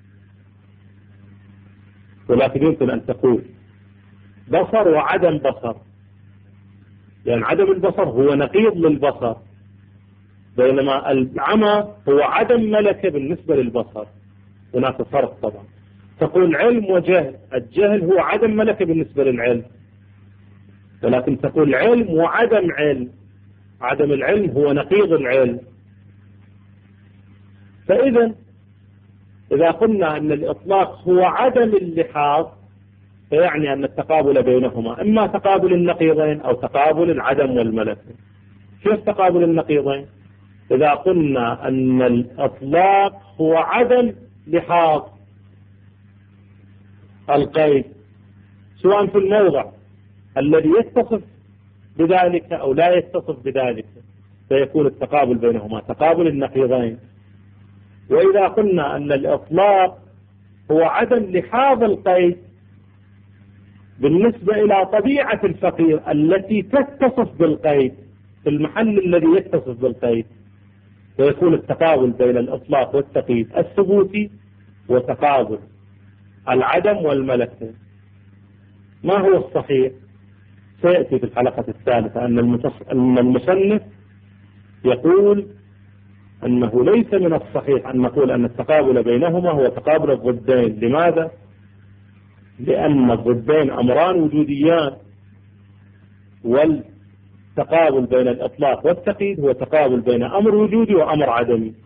ولكن يمكن أن تقول بصر وعدم بصر، لأن عدم البصر هو نقيض للبصر، بينما العمى هو عدم ملكة بالنسبة للبصر، هناك فرق طبعا. تقول علم وجهل، الجهل هو عدم ملكة بالنسبة للعلم، ولكن تقول علم وعدم علم، عدم العلم هو نقيض العلم. فإذا إذا قلنا أن الإطلاق هو عدم اللحاظ فيعني أن التقابل بينهما إما تقابل النقيضين أو تقابل العدم والملكة. كيف تقابل النقيضين؟ إذا قلنا أن الإطلاق هو عدم لحاظ القيد سواء في الموضع الذي يتصف بذلك أو لا يتصف بذلك، فيكون التقابل بينهما تقابل النقيضين. وإذا قلنا أن الإطلاق هو عدم لحاظ القيد بالنسبة إلى طبيعة الفقير التي تتصف بالقيد في المحل الذي يتصف بالقيد، فيكون التقابل بين الإطلاق والتقييد الثبوتي وتقابل العدم والملكة. ما هو الصحيح؟ سيأتي في الحلقة الثالثة أن المصنف يقول أنه ليس من الصحيح أن نقول أن التقابل بينهما هو تقابل الضدين. لماذا؟ لأن الضدين أمران وجوديان، والتقابل بين الإطلاق والتقييد هو تقابل بين أمر وجودي وأمر عدمي.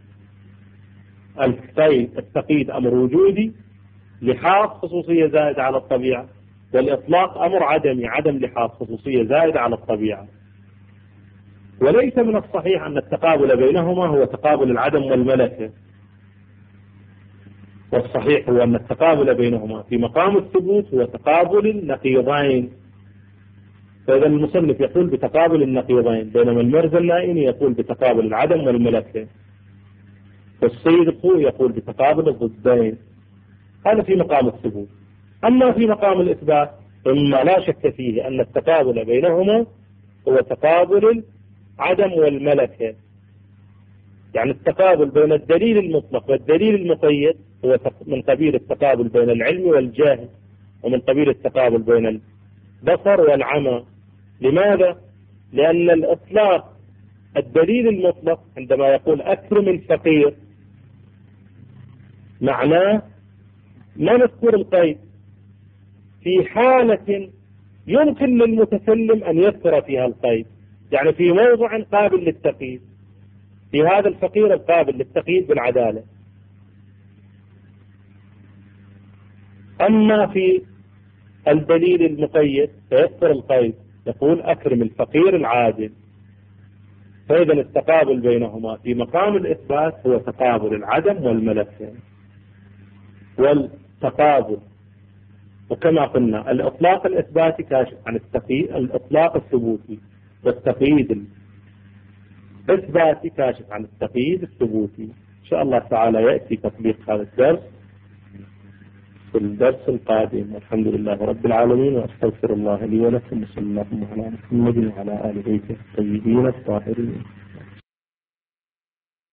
التقييد أمر وجودي لحاظ خصوصية زائدة على الطبيعة، والإطلاق أمر عدمي عدم لحاظ خصوصية زائدة على الطبيعة. وليس من الصحيح أن التقابل بينهما هو تقابل العدم والملكة، والصحيح هو أن التقابل بينهما في مقام الثبوت هو تقابل النقيضين. فإذا المصنف يقول بتقابل النقيضين، بينما المرزا اللائني يقول بتقابل العدم والملكة، والسيد الخوئي يقول بتقابل الضدين. هذا في مقام الثبوت. أما في مقام الإثبات ثم لا شك فيه أن التقابل بينهما هو تقابل العدم والملكة، يعني التقابل بين الدليل المطلق والدليل المقيد هو من قبيل التقابل بين العلم والجاهل، ومن قبيل التقابل بين البصر والعمى. لماذا؟ لأن الإطلاق الدليل المطلق عندما يقول أكرم الفقير معناه ما نذكر القيد في حالة يمكن للمتكلم أن يذكر فيها القيد، يعني في موضع قابل للتقييد، في هذا الفقير القابل للتقييد بالعدالة. أما في الدليل المقيد فيذكر القيد، يقول أكرم الفقير العادل. فإذا التقابل بينهما في مقام الإثبات هو تقابل العدم والملكة. والتقابل وكما قلنا الإطلاق الإثباتي كاشف عن التقييد، الإطلاق الثبوتي، والتقييد الإثباتي كاشف عن التقييد الثبوتي. إن شاء الله تعالى يأتي تطبيق هذا الدرس في الدرس القادم. والحمد لله رب العالمين، وأستغفر الله لي ولكم، وصلى الله على محمد وعلى آل بيته الطيبين الطاهرين.